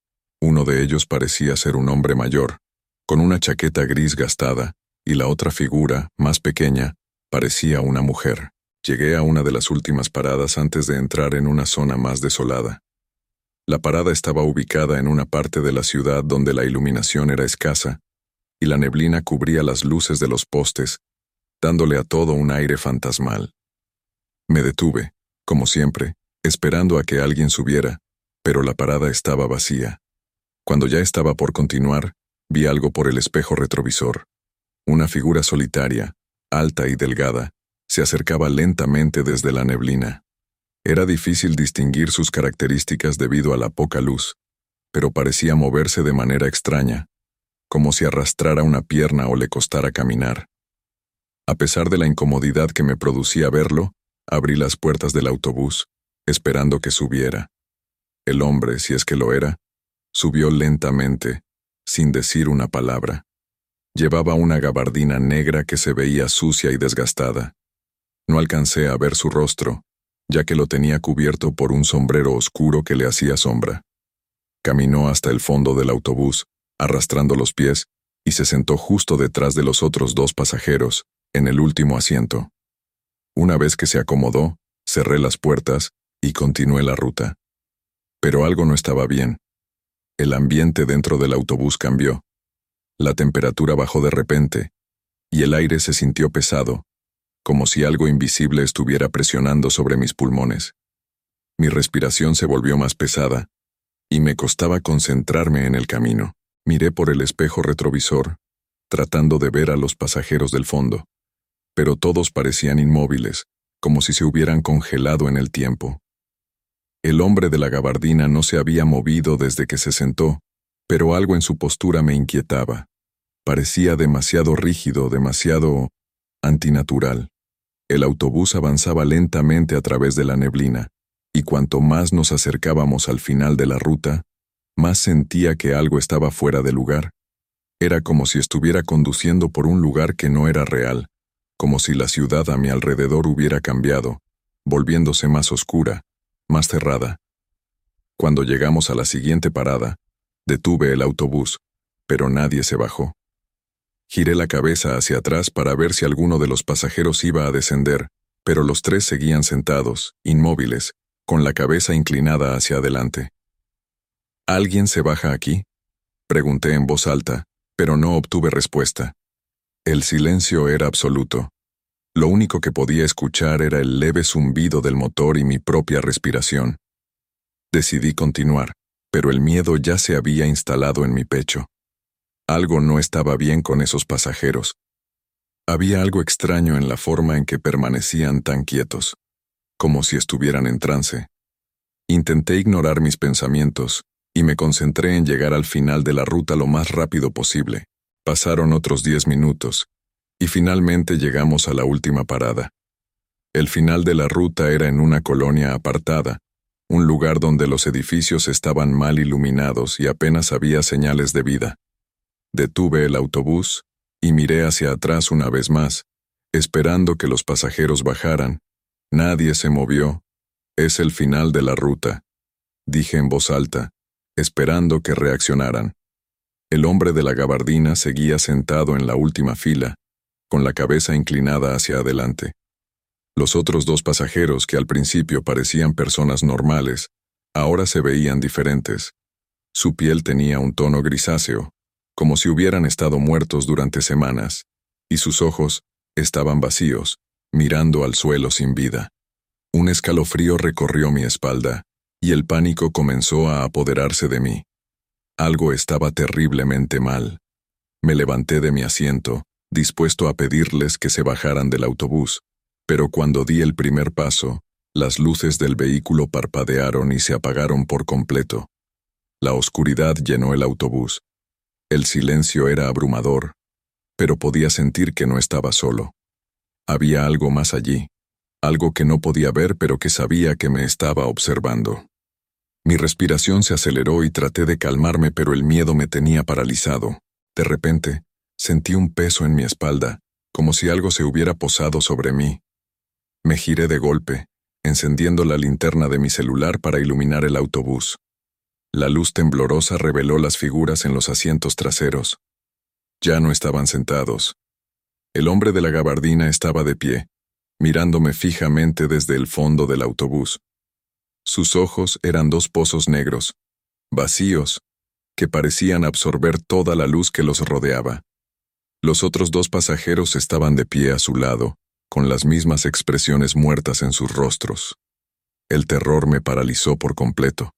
Uno de ellos parecía ser un hombre mayor, con una chaqueta gris gastada, y la otra figura, más pequeña, parecía una mujer. Llegué a una de las últimas paradas antes de entrar en una zona más desolada. La parada estaba ubicada en una parte de la ciudad donde la iluminación era escasa, y la neblina cubría las luces de los postes, dándole a todo un aire fantasmal. Me detuve, como siempre, esperando a que alguien subiera, pero la parada estaba vacía. Cuando ya estaba por continuar, vi algo por el espejo retrovisor. Una figura solitaria, alta y delgada, se acercaba lentamente desde la neblina. Era difícil distinguir sus características debido a la poca luz, pero parecía moverse de manera extraña, como si arrastrara una pierna o le costara caminar. A pesar de la incomodidad que me producía verlo, abrí las puertas del autobús, esperando que subiera. El hombre, si es que lo era, subió lentamente, sin decir una palabra. Llevaba una gabardina negra que se veía sucia y desgastada. No alcancé a ver su rostro, ya que lo tenía cubierto por un sombrero oscuro que le hacía sombra. Caminó hasta el fondo del autobús, arrastrando los pies, y se sentó justo detrás de los otros 2 pasajeros, en el último asiento. Una vez que se acomodó, cerré las puertas y continué la ruta. Pero algo no estaba bien. El ambiente dentro del autobús cambió. La temperatura bajó de repente, y el aire se sintió pesado, como si algo invisible estuviera presionando sobre mis pulmones. Mi respiración se volvió más pesada, y me costaba concentrarme en el camino. Miré por el espejo retrovisor, tratando de ver a los pasajeros del fondo, pero todos parecían inmóviles, como si se hubieran congelado en el tiempo. El hombre de la gabardina no se había movido desde que se sentó, pero algo en su postura me inquietaba. Parecía demasiado rígido, demasiado antinatural. El autobús avanzaba lentamente a través de la neblina, y cuanto más nos acercábamos al final de la ruta, más sentía que algo estaba fuera de lugar. Era como si estuviera conduciendo por un lugar que no era real, como si la ciudad a mi alrededor hubiera cambiado, volviéndose más oscura, más cerrada. Cuando llegamos a la siguiente parada, detuve el autobús, pero nadie se bajó. Giré la cabeza hacia atrás para ver si alguno de los pasajeros iba a descender, pero los tres seguían sentados, inmóviles, con la cabeza inclinada hacia adelante. ¿Alguien se baja aquí?, pregunté en voz alta, pero no obtuve respuesta. El silencio era absoluto. Lo único que podía escuchar era el leve zumbido del motor y mi propia respiración. Decidí continuar, pero el miedo ya se había instalado en mi pecho. Algo no estaba bien con esos pasajeros. Había algo extraño en la forma en que permanecían tan quietos, como si estuvieran en trance. Intenté ignorar mis pensamientos y me concentré en llegar al final de la ruta lo más rápido posible. Pasaron otros 10 minutos, y finalmente llegamos a la última parada. El final de la ruta era en una colonia apartada, un lugar donde los edificios estaban mal iluminados y apenas había señales de vida. Detuve el autobús y miré hacia atrás una vez más, esperando que los pasajeros bajaran. Nadie se movió. Es el final de la ruta, dije en voz alta, esperando que reaccionaran. El hombre de la gabardina seguía sentado en la última fila, con la cabeza inclinada hacia adelante. Los otros dos pasajeros, que al principio parecían personas normales, ahora se veían diferentes. Su piel tenía un tono grisáceo, como si hubieran estado muertos durante semanas, y sus ojos estaban vacíos, mirando al suelo sin vida. Un escalofrío recorrió mi espalda, y el pánico comenzó a apoderarse de mí. Algo estaba terriblemente mal. Me levanté de mi asiento, dispuesto a pedirles que se bajaran del autobús, pero cuando di el primer paso, las luces del vehículo parpadearon y se apagaron por completo. La oscuridad llenó el autobús. El silencio era abrumador, pero podía sentir que no estaba solo. Había algo más allí, algo que no podía ver pero que sabía que me estaba observando. Mi respiración se aceleró y traté de calmarme, pero el miedo me tenía paralizado. De repente, sentí un peso en mi espalda, como si algo se hubiera posado sobre mí. Me giré de golpe, encendiendo la linterna de mi celular para iluminar el autobús. La luz temblorosa reveló las figuras en los asientos traseros. Ya no estaban sentados. El hombre de la gabardina estaba de pie, mirándome fijamente desde el fondo del autobús. Sus ojos eran dos pozos negros, vacíos, que parecían absorber toda la luz que los rodeaba. Los otros dos pasajeros estaban de pie a su lado, con las mismas expresiones muertas en sus rostros. El terror me paralizó por completo.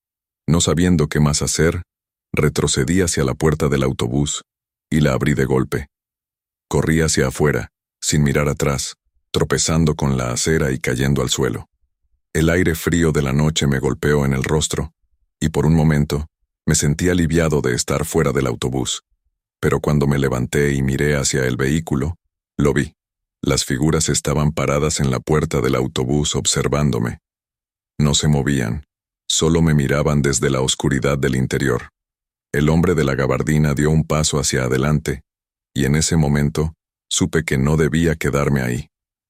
No sabiendo qué más hacer, retrocedí hacia la puerta del autobús y la abrí de golpe. Corrí hacia afuera, sin mirar atrás, tropezando con la acera y cayendo al suelo. El aire frío de la noche me golpeó en el rostro, y por un momento me sentí aliviado de estar fuera del autobús. Pero cuando me levanté y miré hacia el vehículo, lo vi. Las figuras estaban paradas en la puerta del autobús observándome. No se movían, solo me miraban desde la oscuridad del interior. El hombre de la gabardina dio un paso hacia adelante, y en ese momento supe que no debía quedarme ahí.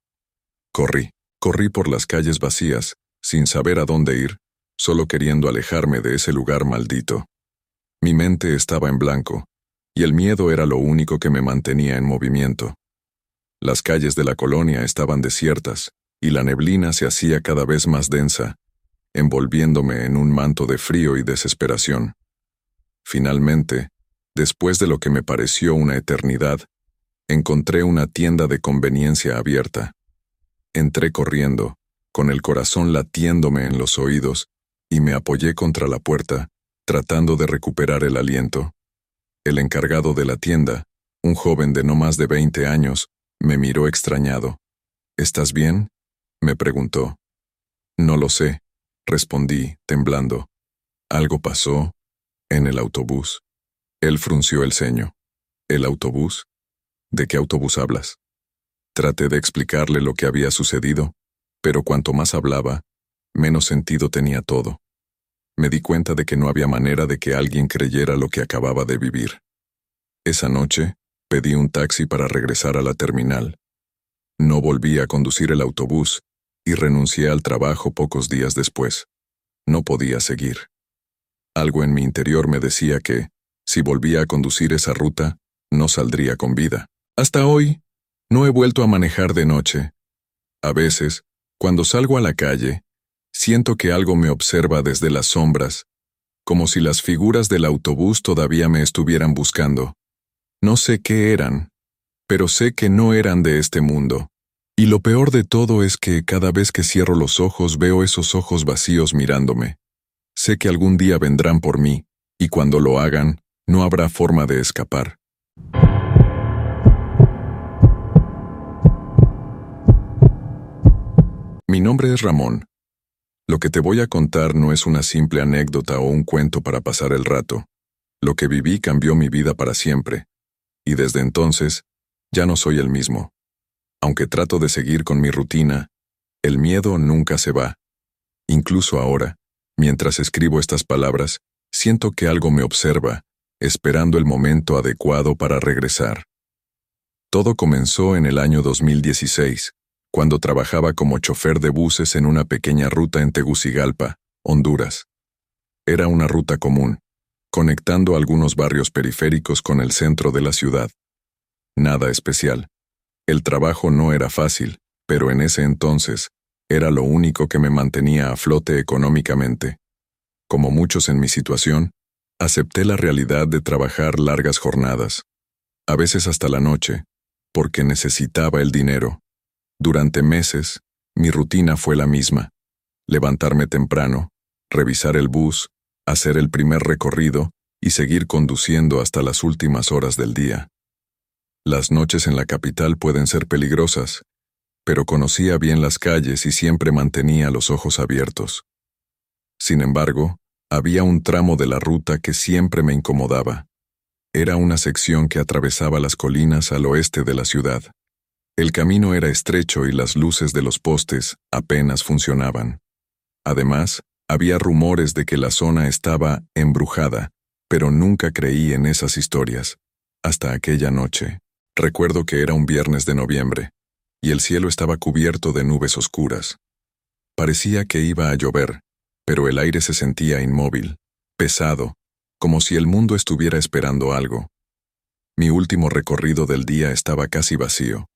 Corrí por las calles vacías, sin saber a dónde ir, solo queriendo alejarme de ese lugar maldito. Mi mente estaba en blanco, y el miedo era lo único que me mantenía en movimiento. Las calles de la colonia estaban desiertas, y la neblina se hacía cada vez más densa, envolviéndome en un manto de frío y desesperación. Finalmente, después de lo que me pareció una eternidad, encontré una tienda de conveniencia abierta. Entré corriendo, con el corazón latiéndome en los oídos, y me apoyé contra la puerta, tratando de recuperar el aliento. El encargado de la tienda, un joven de no más de 20 años, me miró extrañado. ¿Estás bien?, me preguntó. No lo sé, respondí, temblando. ¿Algo pasó en el autobús? Él frunció el ceño. ¿El autobús? ¿De qué autobús hablas? Traté de explicarle lo que había sucedido, pero cuanto más hablaba, menos sentido tenía todo. Me di cuenta de que no había manera de que alguien creyera lo que acababa de vivir. Esa noche, pedí un taxi para regresar a la terminal. No volví a conducir el autobús y renuncié al trabajo pocos días después. No podía seguir. Algo en mi interior me decía que, si volvía a conducir esa ruta, no saldría con vida. Hasta hoy, no he vuelto a manejar de noche. A veces, cuando salgo a la calle, siento que algo me observa desde las sombras, como si las figuras del autobús todavía me estuvieran buscando. No sé qué eran, pero sé que no eran de este mundo. Y lo peor de todo es que cada vez que cierro los ojos veo esos ojos vacíos mirándome. Sé que algún día vendrán por mí, y cuando lo hagan, no habrá forma de escapar. Mi nombre es Ramón. Lo que te voy a contar no es una simple anécdota o un cuento para pasar el rato. Lo que viví cambió mi vida para siempre, y desde entonces, ya no soy el mismo. Aunque trato de seguir con mi rutina, el miedo nunca se va. Incluso ahora, mientras escribo estas palabras, siento que algo me observa, esperando el momento adecuado para regresar. Todo comenzó en el año 2016, cuando trabajaba como chofer de buses en una pequeña ruta en Tegucigalpa, Honduras. Era una ruta común, conectando algunos barrios periféricos con el centro de la ciudad. Nada especial. El trabajo no era fácil, pero en ese entonces, era lo único que me mantenía a flote económicamente. Como muchos en mi situación, acepté la realidad de trabajar largas jornadas, a veces hasta la noche, porque necesitaba el dinero. Durante meses, mi rutina fue la misma: levantarme temprano, revisar el bus, hacer el primer recorrido y seguir conduciendo hasta las últimas horas del día. Las noches en la capital pueden ser peligrosas, pero conocía bien las calles y siempre mantenía los ojos abiertos. Sin embargo, había un tramo de la ruta que siempre me incomodaba. Era una sección que atravesaba las colinas al oeste de la ciudad. El camino era estrecho y las luces de los postes apenas funcionaban. Además, había rumores de que la zona estaba embrujada, pero nunca creí en esas historias, hasta aquella noche. Recuerdo que era un viernes de noviembre, y el cielo estaba cubierto de nubes oscuras. Parecía que iba a llover, pero el aire se sentía inmóvil, pesado, como si el mundo estuviera esperando algo. Mi último recorrido del día estaba casi vacío.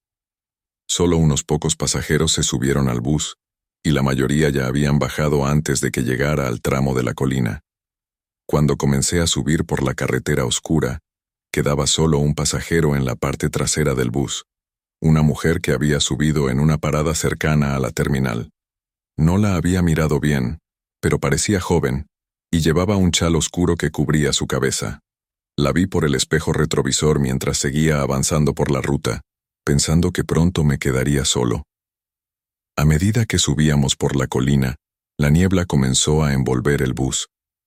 Solo unos pocos pasajeros se subieron al bus, y la mayoría ya habían bajado antes de que llegara al tramo de la colina. Cuando comencé a subir por la carretera oscura, quedaba solo un pasajero en la parte trasera del bus, una mujer que había subido en una parada cercana a la terminal. No la había mirado bien, pero parecía joven, y llevaba un chal oscuro que cubría su cabeza. La vi por el espejo retrovisor mientras seguía avanzando por la ruta, pensando que pronto me quedaría solo. A medida que subíamos por la colina, la niebla comenzó a envolver el bus.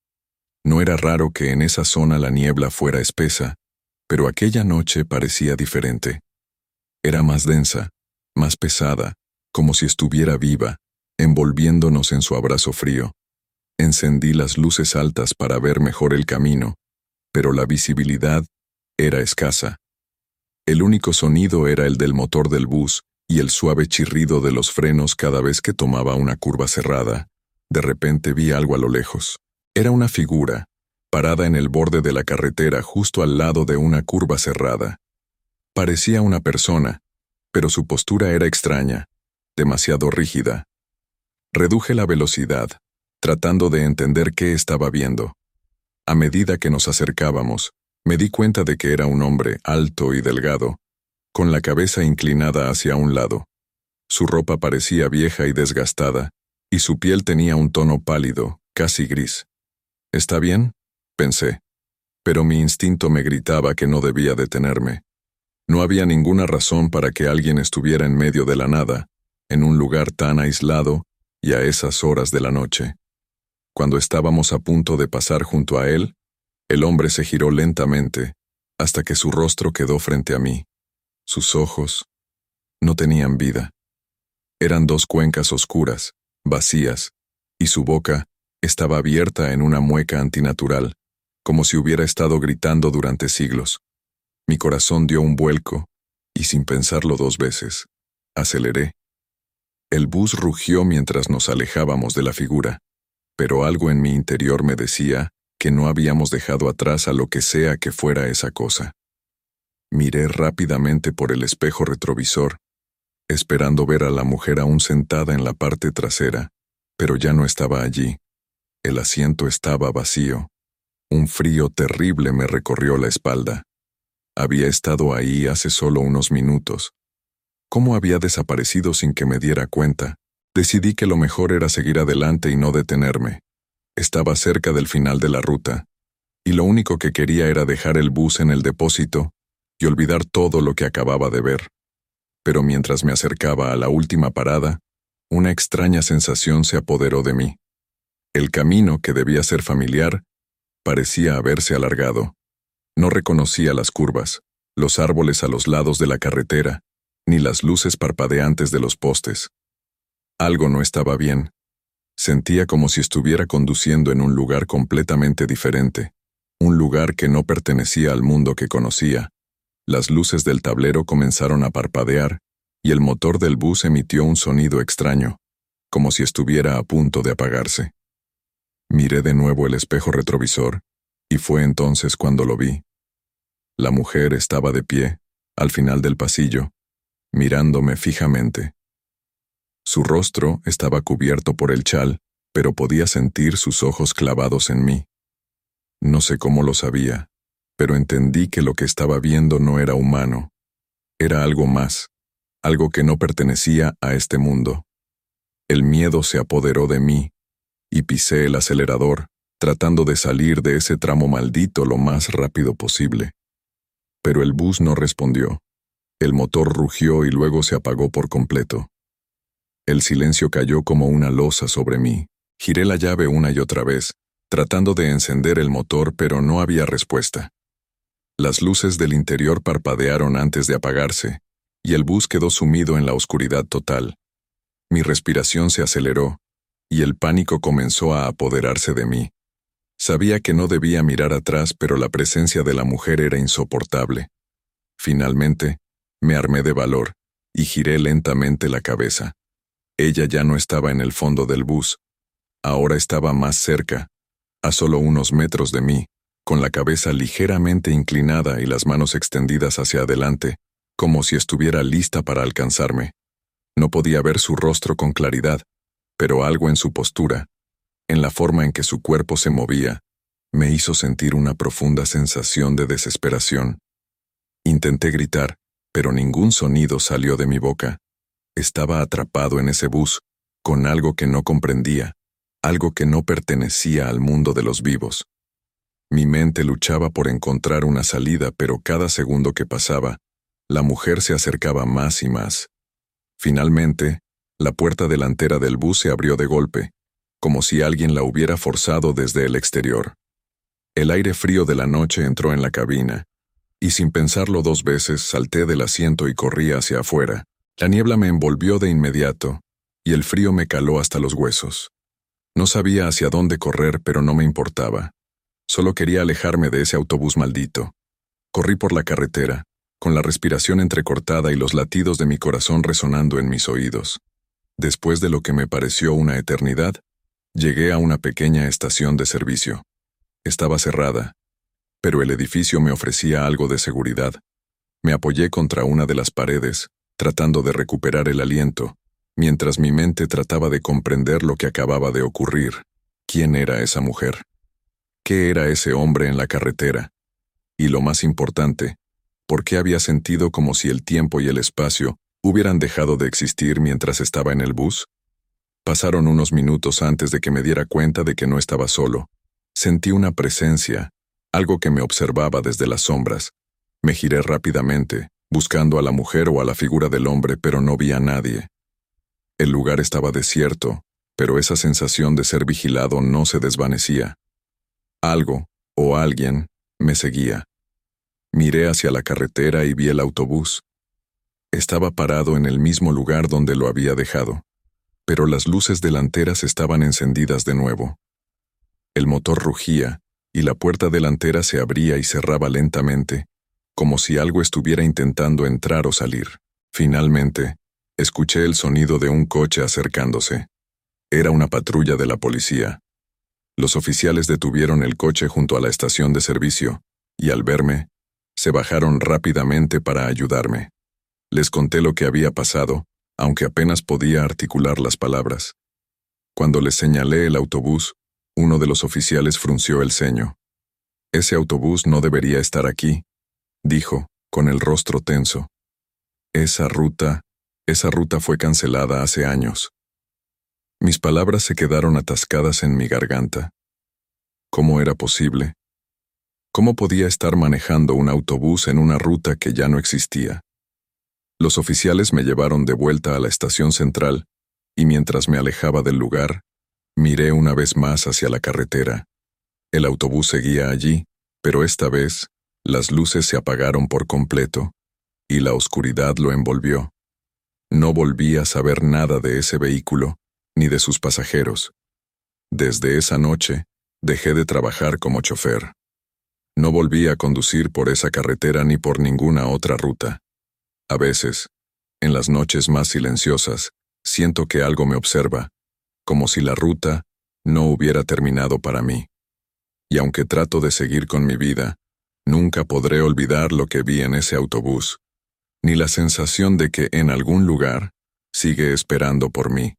No era raro que en esa zona la niebla fuera espesa, pero aquella noche parecía diferente. Era más densa, más pesada, como si estuviera viva, envolviéndonos en su abrazo frío. Encendí las luces altas para ver mejor el camino, pero la visibilidad era escasa. El único sonido era el del motor del bus y el suave chirrido de los frenos cada vez que tomaba una curva cerrada. De repente vi algo a lo lejos. Era una figura, parada en el borde de la carretera justo al lado de una curva cerrada. Parecía una persona, pero su postura era extraña, demasiado rígida. Reduje la velocidad, tratando de entender qué estaba viendo. A medida que nos acercábamos, me di cuenta de que era un hombre alto y delgado, con la cabeza inclinada hacia un lado. Su ropa parecía vieja y desgastada, y su piel tenía un tono pálido, casi gris. ¿Está bien?, pensé. Pero mi instinto me gritaba que no debía detenerme. No había ninguna razón para que alguien estuviera en medio de la nada, en un lugar tan aislado y a esas horas de la noche. Cuando estábamos a punto de pasar junto a él, el hombre se giró lentamente, hasta que su rostro quedó frente a mí. Sus ojos no tenían vida. Eran dos cuencas oscuras, vacías, y su boca estaba abierta en una mueca antinatural, como si hubiera estado gritando durante siglos. Mi corazón dio un vuelco, y sin pensarlo 2 veces, aceleré. El bus rugió mientras nos alejábamos de la figura, pero algo en mi interior me decía que no habíamos dejado atrás a lo que sea que fuera esa cosa. Miré rápidamente por el espejo retrovisor, esperando ver a la mujer aún sentada en la parte trasera, pero ya no estaba allí. El asiento estaba vacío. Un frío terrible me recorrió la espalda. Había estado ahí hace solo unos minutos. ¿Cómo había desaparecido sin que me diera cuenta? Decidí que lo mejor era seguir adelante y no detenerme. Estaba cerca del final de la ruta, y lo único que quería era dejar el bus en el depósito y olvidar todo lo que acababa de ver. Pero mientras me acercaba a la última parada, una extraña sensación se apoderó de mí. El camino, que debía ser familiar, parecía haberse alargado. No reconocía las curvas, los árboles a los lados de la carretera, ni las luces parpadeantes de los postes. Algo no estaba bien. Sentía como si estuviera conduciendo en un lugar completamente diferente, un lugar que no pertenecía al mundo que conocía. Las luces del tablero comenzaron a parpadear, y el motor del bus emitió un sonido extraño, como si estuviera a punto de apagarse. Miré de nuevo el espejo retrovisor, y fue entonces cuando lo vi. La mujer estaba de pie, al final del pasillo, mirándome fijamente. Su rostro estaba cubierto por el chal, pero podía sentir sus ojos clavados en mí. No sé cómo lo sabía, pero entendí que lo que estaba viendo no era humano. Era algo más, algo que no pertenecía a este mundo. El miedo se apoderó de mí, y pisé el acelerador, tratando de salir de ese tramo maldito lo más rápido posible. Pero el bus no respondió. El motor rugió y luego se apagó por completo. El silencio cayó como una losa sobre mí. Giré la llave una y otra vez, tratando de encender el motor, pero no había respuesta. Las luces del interior parpadearon antes de apagarse, y el bus quedó sumido en la oscuridad total. Mi respiración se aceleró, y el pánico comenzó a apoderarse de mí. Sabía que no debía mirar atrás, pero la presencia de la mujer era insoportable. Finalmente, me armé de valor, y giré lentamente la cabeza. Ella ya no estaba en el fondo del bus. Ahora estaba más cerca, a solo unos metros de mí, con la cabeza ligeramente inclinada y las manos extendidas hacia adelante, como si estuviera lista para alcanzarme. No podía ver su rostro con claridad, pero algo en su postura, en la forma en que su cuerpo se movía, me hizo sentir una profunda sensación de desesperación. Intenté gritar, pero ningún sonido salió de mi boca. Estaba atrapado en ese bus, con algo que no comprendía, algo que no pertenecía al mundo de los vivos. Mi mente luchaba por encontrar una salida, pero cada segundo que pasaba, la mujer se acercaba más y más. Finalmente, la puerta delantera del bus se abrió de golpe, como si alguien la hubiera forzado desde el exterior. El aire frío de la noche entró en la cabina, y sin pensarlo 2 veces salté del asiento y corrí hacia afuera. La niebla me envolvió de inmediato, y el frío me caló hasta los huesos. No sabía hacia dónde correr, pero no me importaba. Solo quería alejarme de ese autobús maldito. Corrí por la carretera, con la respiración entrecortada y los latidos de mi corazón resonando en mis oídos. Después de lo que me pareció una eternidad, llegué a una pequeña estación de servicio. Estaba cerrada, pero el edificio me ofrecía algo de seguridad. Me apoyé contra una de las paredes, tratando de recuperar el aliento, mientras mi mente trataba de comprender lo que acababa de ocurrir. ¿Quién era esa mujer? ¿Qué era ese hombre en la carretera? Y lo más importante, ¿por qué había sentido como si el tiempo y el espacio hubieran dejado de existir mientras estaba en el bus? Pasaron unos minutos antes de que me diera cuenta de que no estaba solo. Sentí una presencia, algo que me observaba desde las sombras. Me giré rápidamente, buscando a la mujer o a la figura del hombre, pero no vi a nadie. El lugar estaba desierto, pero esa sensación de ser vigilado no se desvanecía. Algo, o alguien, me seguía. Miré hacia la carretera y vi el autobús. Estaba parado en el mismo lugar donde lo había dejado, pero las luces delanteras estaban encendidas de nuevo. El motor rugía, y la puerta delantera se abría y cerraba lentamente, como si algo estuviera intentando entrar o salir. Finalmente, escuché el sonido de un coche acercándose. Era una patrulla de la policía. Los oficiales detuvieron el coche junto a la estación de servicio, y al verme, se bajaron rápidamente para ayudarme. Les conté lo que había pasado, aunque apenas podía articular las palabras. Cuando les señalé el autobús, uno de los oficiales frunció el ceño. «Ese autobús no debería estar aquí», dijo, con el rostro tenso. Esa ruta fue cancelada hace años. Mis palabras se quedaron atascadas en mi garganta. ¿Cómo era posible? ¿Cómo podía estar manejando un autobús en una ruta que ya no existía? Los oficiales me llevaron de vuelta a la estación central, y mientras me alejaba del lugar, miré una vez más hacia la carretera. El autobús seguía allí, pero esta vez, las luces se apagaron por completo, y la oscuridad lo envolvió. No volví a saber nada de ese vehículo, ni de sus pasajeros. Desde esa noche, dejé de trabajar como chofer. No volví a conducir por esa carretera ni por ninguna otra ruta. A veces, en las noches más silenciosas, siento que algo me observa, como si la ruta no hubiera terminado para mí. Y aunque trato de seguir con mi vida, nunca podré olvidar lo que vi en ese autobús, ni la sensación de que en algún lugar sigue esperando por mí.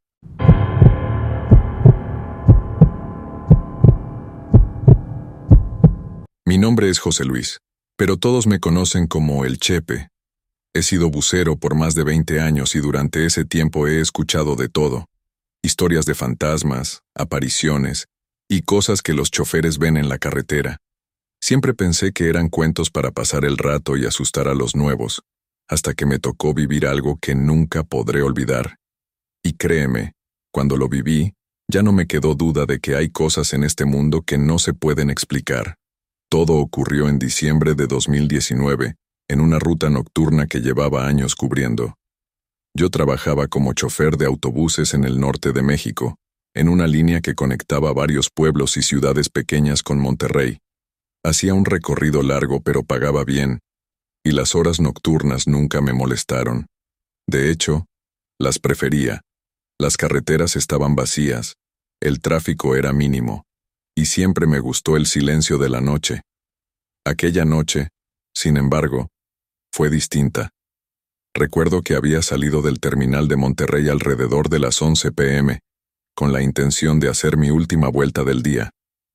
Mi nombre es José Luis, pero todos me conocen como el Chepe. He sido bucero por más de 20 años y durante ese tiempo he escuchado de todo. Historias de fantasmas, apariciones y cosas que los choferes ven en la carretera. Siempre pensé que eran cuentos para pasar el rato y asustar a los nuevos, hasta que me tocó vivir algo que nunca podré olvidar. Y créeme, cuando lo viví, ya no me quedó duda de que hay cosas en este mundo que no se pueden explicar. Todo ocurrió en diciembre de 2019, en una ruta nocturna que llevaba años cubriendo. Yo trabajaba como chofer de autobuses en el norte de México, en una línea que conectaba varios pueblos y ciudades pequeñas con Monterrey. Hacía un recorrido largo pero pagaba bien, y las horas nocturnas nunca me molestaron. De hecho, las prefería. Las carreteras estaban vacías, el tráfico era mínimo, y siempre me gustó el silencio de la noche. Aquella noche, sin embargo, fue distinta. Recuerdo que había salido del terminal de Monterrey alrededor de las 11 p.m., con la intención de hacer mi última vuelta del día.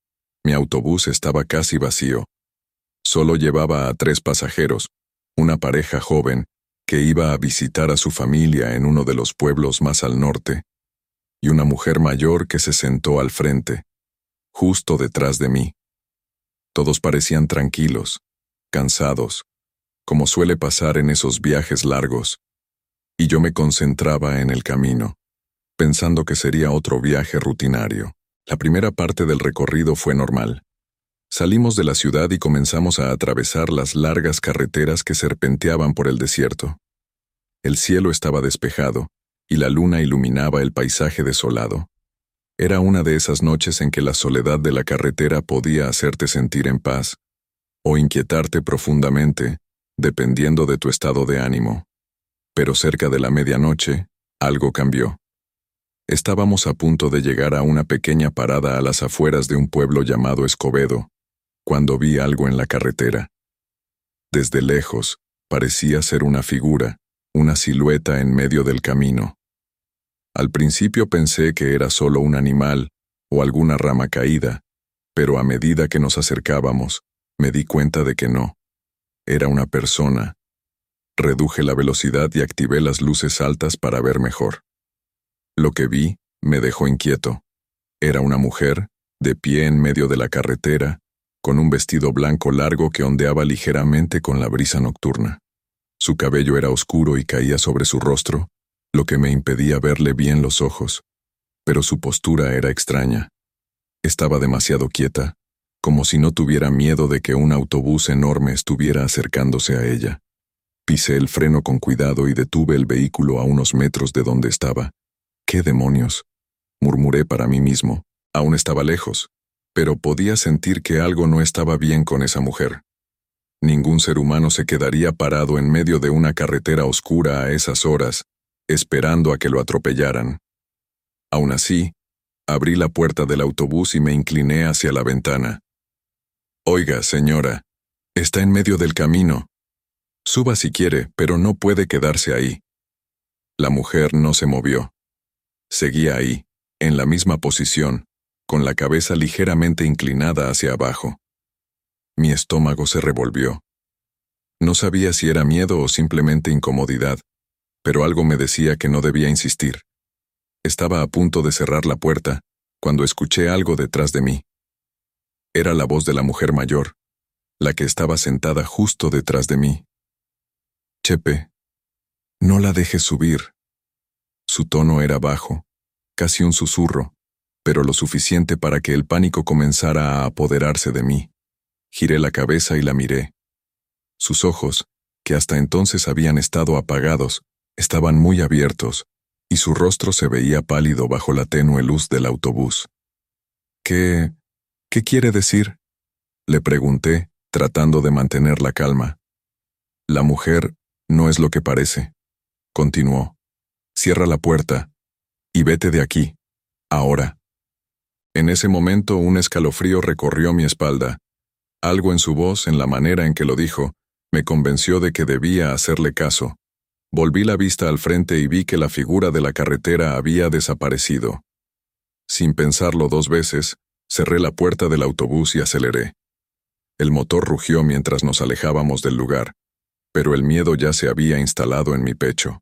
Mi autobús estaba casi vacío. Solo llevaba a 3 pasajeros, una pareja joven que iba a visitar a su familia en uno de los pueblos más al norte, y una mujer mayor que se sentó al frente, justo detrás de mí. Todos parecían tranquilos, cansados, como suele pasar en esos viajes largos, y yo me concentraba en el camino, pensando que sería otro viaje rutinario. La primera parte del recorrido fue normal. Salimos de la ciudad y comenzamos a atravesar las largas carreteras que serpenteaban por el desierto. El cielo estaba despejado, y la luna iluminaba el paisaje desolado. Era una de esas noches en que la soledad de la carretera podía hacerte sentir en paz, o inquietarte profundamente, dependiendo de tu estado de ánimo. Pero cerca de la medianoche, algo cambió. Estábamos a punto de llegar a una pequeña parada a las afueras de un pueblo llamado Escobedo, cuando vi algo en la carretera. Desde lejos, parecía ser una figura, una silueta en medio del camino. Al principio pensé que era solo un animal o alguna rama caída, pero a medida que nos acercábamos, me di cuenta de que no. Era una persona. Reduje la velocidad y activé las luces altas para ver mejor. Lo que vi me dejó inquieto. Era una mujer, de pie en medio de la carretera, con un vestido blanco largo que ondeaba ligeramente con la brisa nocturna. Su cabello era oscuro y caía sobre su rostro, lo que me impedía verle bien los ojos, pero su postura era extraña. Estaba demasiado quieta, como si no tuviera miedo de que un autobús enorme estuviera acercándose a ella. Pisé el freno con cuidado y detuve el vehículo a unos metros de donde estaba. ¿Qué demonios?, murmuré para mí mismo. Aún estaba lejos, pero podía sentir que algo no estaba bien con esa mujer. Ningún ser humano se quedaría parado en medio de una carretera oscura a esas horas, esperando a que lo atropellaran. Aún así, abrí la puerta del autobús y me incliné hacia la ventana. «Oiga, señora, está en medio del camino. Suba si quiere, pero no puede quedarse ahí». La mujer no se movió. Seguía ahí, en la misma posición, con la cabeza ligeramente inclinada hacia abajo. Mi estómago se revolvió. No sabía si era miedo o simplemente incomodidad, pero algo me decía que no debía insistir. Estaba a punto de cerrar la puerta, cuando escuché algo detrás de mí. Era la voz de la mujer mayor, la que estaba sentada justo detrás de mí. «Chepe, no la dejes subir». Su tono era bajo, casi un susurro, pero lo suficiente para que el pánico comenzara a apoderarse de mí. Giré la cabeza y la miré. Sus ojos, que hasta entonces habían estado apagados, estaban muy abiertos, y su rostro se veía pálido bajo la tenue luz del autobús. ¿Qué quiere decir?», le pregunté, tratando de mantener la calma. «La mujer no es lo que parece», continuó. «Cierra la puerta y vete de aquí, ahora». En ese momento un escalofrío recorrió mi espalda. Algo en su voz, en la manera en que lo dijo, me convenció de que debía hacerle caso. Volví la vista al frente y vi que la figura de la carretera había desaparecido. Sin pensarlo 2 veces, cerré la puerta del autobús y aceleré. El motor rugió mientras nos alejábamos del lugar, pero el miedo ya se había instalado en mi pecho.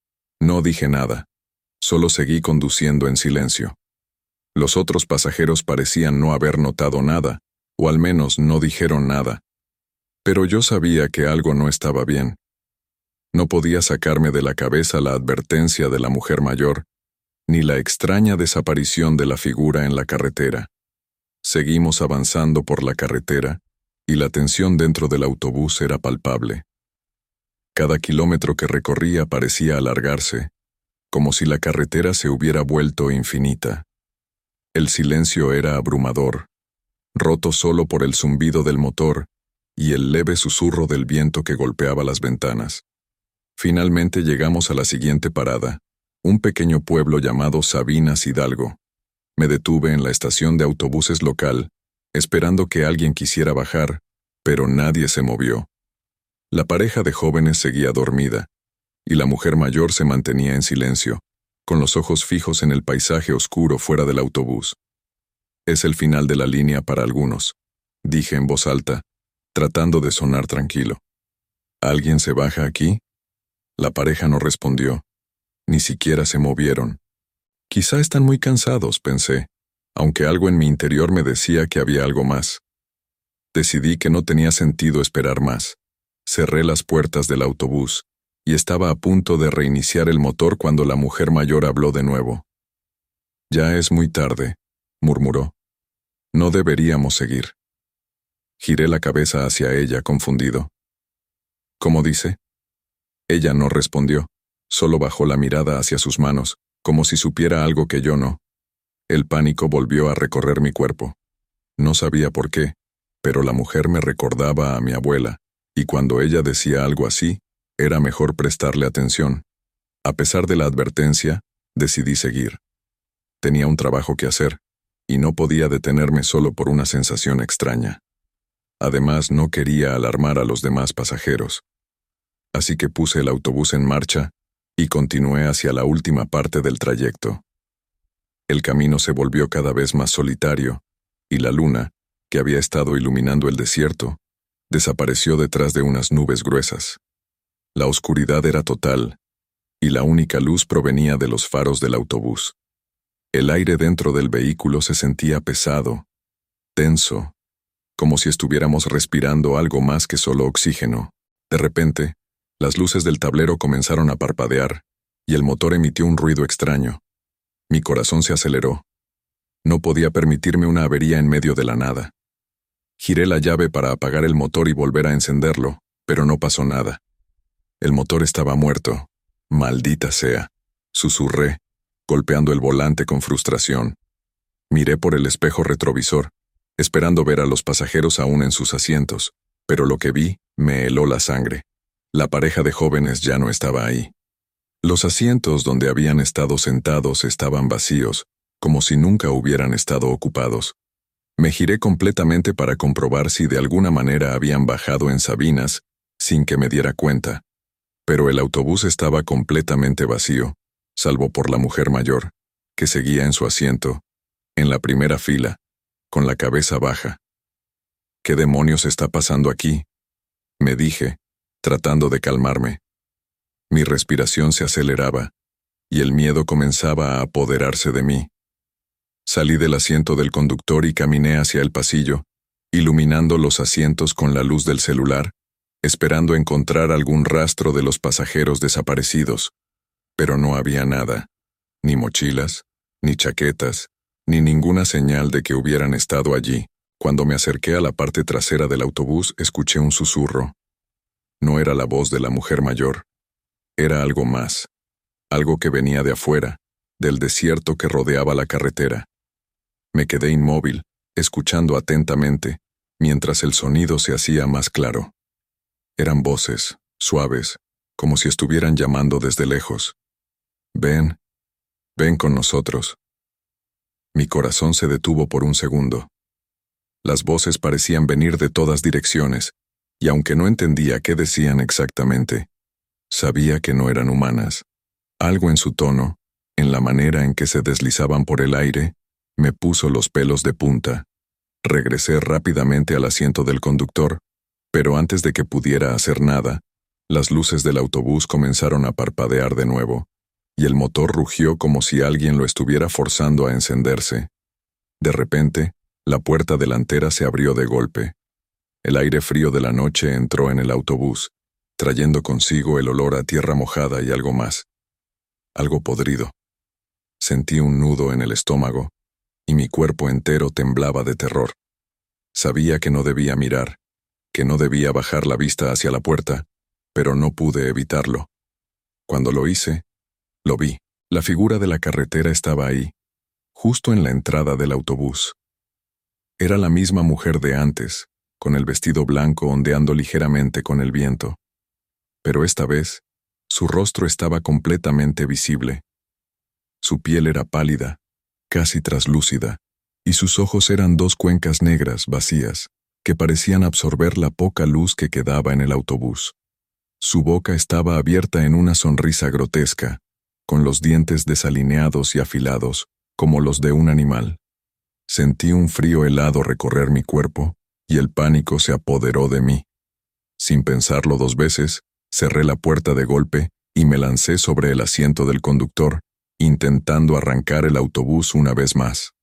No dije nada, solo seguí conduciendo en silencio. Los otros pasajeros parecían no haber notado nada, o al menos no dijeron nada. Pero yo sabía que algo no estaba bien. No podía sacarme de la cabeza la advertencia de la mujer mayor, ni la extraña desaparición de la figura en la carretera. Seguimos avanzando por la carretera, y la tensión dentro del autobús era palpable. Cada kilómetro que recorría parecía alargarse, como si la carretera se hubiera vuelto infinita. El silencio era abrumador, roto solo por el zumbido del motor y el leve susurro del viento que golpeaba las ventanas. Finalmente llegamos a la siguiente parada, un pequeño pueblo llamado Sabinas Hidalgo. Me detuve en la estación de autobuses local, esperando que alguien quisiera bajar, pero nadie se movió. La pareja de jóvenes seguía dormida, y la mujer mayor se mantenía en silencio, con los ojos fijos en el paisaje oscuro fuera del autobús. «Es el final de la línea para algunos», dije en voz alta, tratando de sonar tranquilo. «¿Alguien se baja aquí?». La pareja no respondió. Ni siquiera se movieron. Quizá están muy cansados, pensé, aunque algo en mi interior me decía que había algo más. Decidí que no tenía sentido esperar más. Cerré las puertas del autobús, y estaba a punto de reiniciar el motor cuando la mujer mayor habló de nuevo. «Ya es muy tarde», murmuró. «No deberíamos seguir». Giré la cabeza hacia ella, confundido. «¿Cómo dice?». Ella no respondió, solo bajó la mirada hacia sus manos, como si supiera algo que yo no. El pánico volvió a recorrer mi cuerpo. No sabía por qué, pero la mujer me recordaba a mi abuela, y cuando ella decía algo así, era mejor prestarle atención. A pesar de la advertencia, decidí seguir. Tenía un trabajo que hacer, y no podía detenerme solo por una sensación extraña. Además, no quería alarmar a los demás pasajeros. así que puse el autobús en marcha y continué hacia la última parte del trayecto. El camino se volvió cada vez más solitario, y la luna, que había estado iluminando el desierto, desapareció detrás de unas nubes gruesas. La oscuridad era total, y la única luz provenía de los faros del autobús. El aire dentro del vehículo se sentía pesado, tenso, como si estuviéramos respirando algo más que solo oxígeno. De repente, las luces del tablero comenzaron a parpadear, y el motor emitió un ruido extraño. Mi corazón se aceleró. No podía permitirme una avería en medio de la nada. Giré la llave para apagar el motor y volver a encenderlo, pero no pasó nada. El motor estaba muerto. Maldita sea, susurré, golpeando el volante con frustración. Miré por el espejo retrovisor, esperando ver a los pasajeros aún en sus asientos, pero lo que vi me heló la sangre. La pareja de jóvenes ya no estaba ahí. Los asientos donde habían estado sentados estaban vacíos, como si nunca hubieran estado ocupados. Me giré completamente para comprobar si de alguna manera habían bajado en Sabinas, sin que me diera cuenta. Pero el autobús estaba completamente vacío, salvo por la mujer mayor, que seguía en su asiento, en la primera fila, con la cabeza baja. ¿Qué demonios está pasando aquí?, me dije, tratando de calmarme. Mi respiración se aceleraba, y el miedo comenzaba a apoderarse de mí. Salí del asiento del conductor y caminé hacia el pasillo, iluminando los asientos con la luz del celular, esperando encontrar algún rastro de los pasajeros desaparecidos, pero no había nada, ni mochilas, ni chaquetas, ni ninguna señal de que hubieran estado allí. Cuando me acerqué a la parte trasera del autobús, escuché un susurro. No era la voz de la mujer mayor. Era algo más, algo que venía de afuera, del desierto que rodeaba la carretera. Me quedé inmóvil, escuchando atentamente, mientras el sonido se hacía más claro. Eran voces, suaves, como si estuvieran llamando desde lejos. Ven, ven con nosotros. Mi corazón se detuvo por un segundo. Las voces parecían venir de todas direcciones, y aunque no entendía qué decían exactamente, sabía que no eran humanas. Algo en su tono, en la manera en que se deslizaban por el aire, me puso los pelos de punta. Regresé rápidamente al asiento del conductor, pero antes de que pudiera hacer nada, las luces del autobús comenzaron a parpadear de nuevo, y el motor rugió como si alguien lo estuviera forzando a encenderse. De repente, la puerta delantera se abrió de golpe. El aire frío de la noche entró en el autobús, trayendo consigo el olor a tierra mojada y algo más. Algo podrido. Sentí un nudo en el estómago, y mi cuerpo entero temblaba de terror. Sabía que no debía mirar, que no debía bajar la vista hacia la puerta, pero no pude evitarlo. Cuando lo hice, lo vi. La figura de la carretera estaba ahí, justo en la entrada del autobús. Era la misma mujer de antes, con el vestido blanco ondeando ligeramente con el viento. Pero esta vez, su rostro estaba completamente visible. Su piel era pálida, casi traslúcida, y sus ojos eran dos cuencas negras, vacías, que parecían absorber la poca luz que quedaba en el autobús. Su boca estaba abierta en una sonrisa grotesca, con los dientes desalineados y afilados, como los de un animal. Sentí un frío helado recorrer mi cuerpo, y el pánico se apoderó de mí. Sin pensarlo dos veces, cerré la puerta de golpe y me lancé sobre el asiento del conductor, intentando arrancar el autobús una vez más.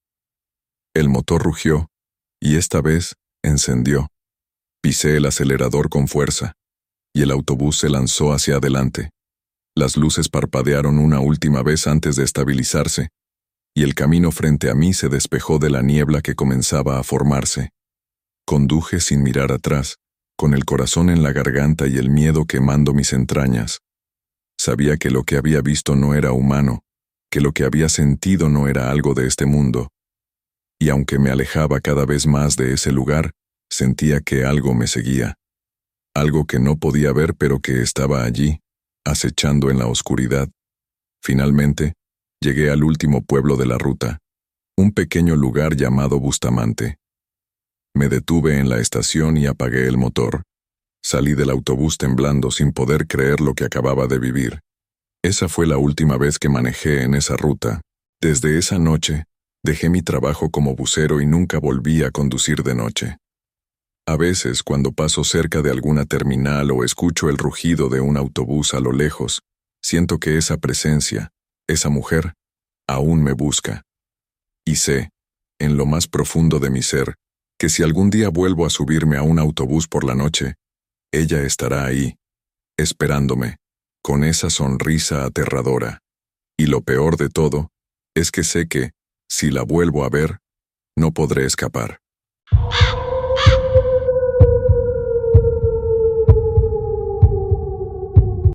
El motor rugió, y esta vez encendió. Pisé el acelerador con fuerza, y el autobús se lanzó hacia adelante. Las luces parpadearon una última vez antes de estabilizarse, y el camino frente a mí se despejó de la niebla que comenzaba a formarse. Conduje sin mirar atrás, con el corazón en la garganta y el miedo quemando mis entrañas. Sabía que lo que había visto no era humano, que lo que había sentido no era algo de este mundo. Y aunque me alejaba cada vez más de ese lugar, sentía que algo me seguía. Algo que no podía ver pero que estaba allí, acechando en la oscuridad. Finalmente, llegué al último pueblo de la ruta, un pequeño lugar llamado Bustamante. Me detuve en la estación y apagué el motor. Salí del autobús temblando sin poder creer lo que acababa de vivir. Esa fue la última vez que manejé en esa ruta. Desde esa noche, dejé mi trabajo como bucero y nunca volví a conducir de noche. A veces, cuando paso cerca de alguna terminal o escucho el rugido de un autobús a lo lejos, siento que esa presencia, esa mujer, aún me busca. Y sé, en lo más profundo de mi ser, que si algún día vuelvo a subirme a un autobús por la noche, ella estará ahí, esperándome, con esa sonrisa aterradora. Y lo peor de todo, es que sé que, si la vuelvo a ver, no podré escapar.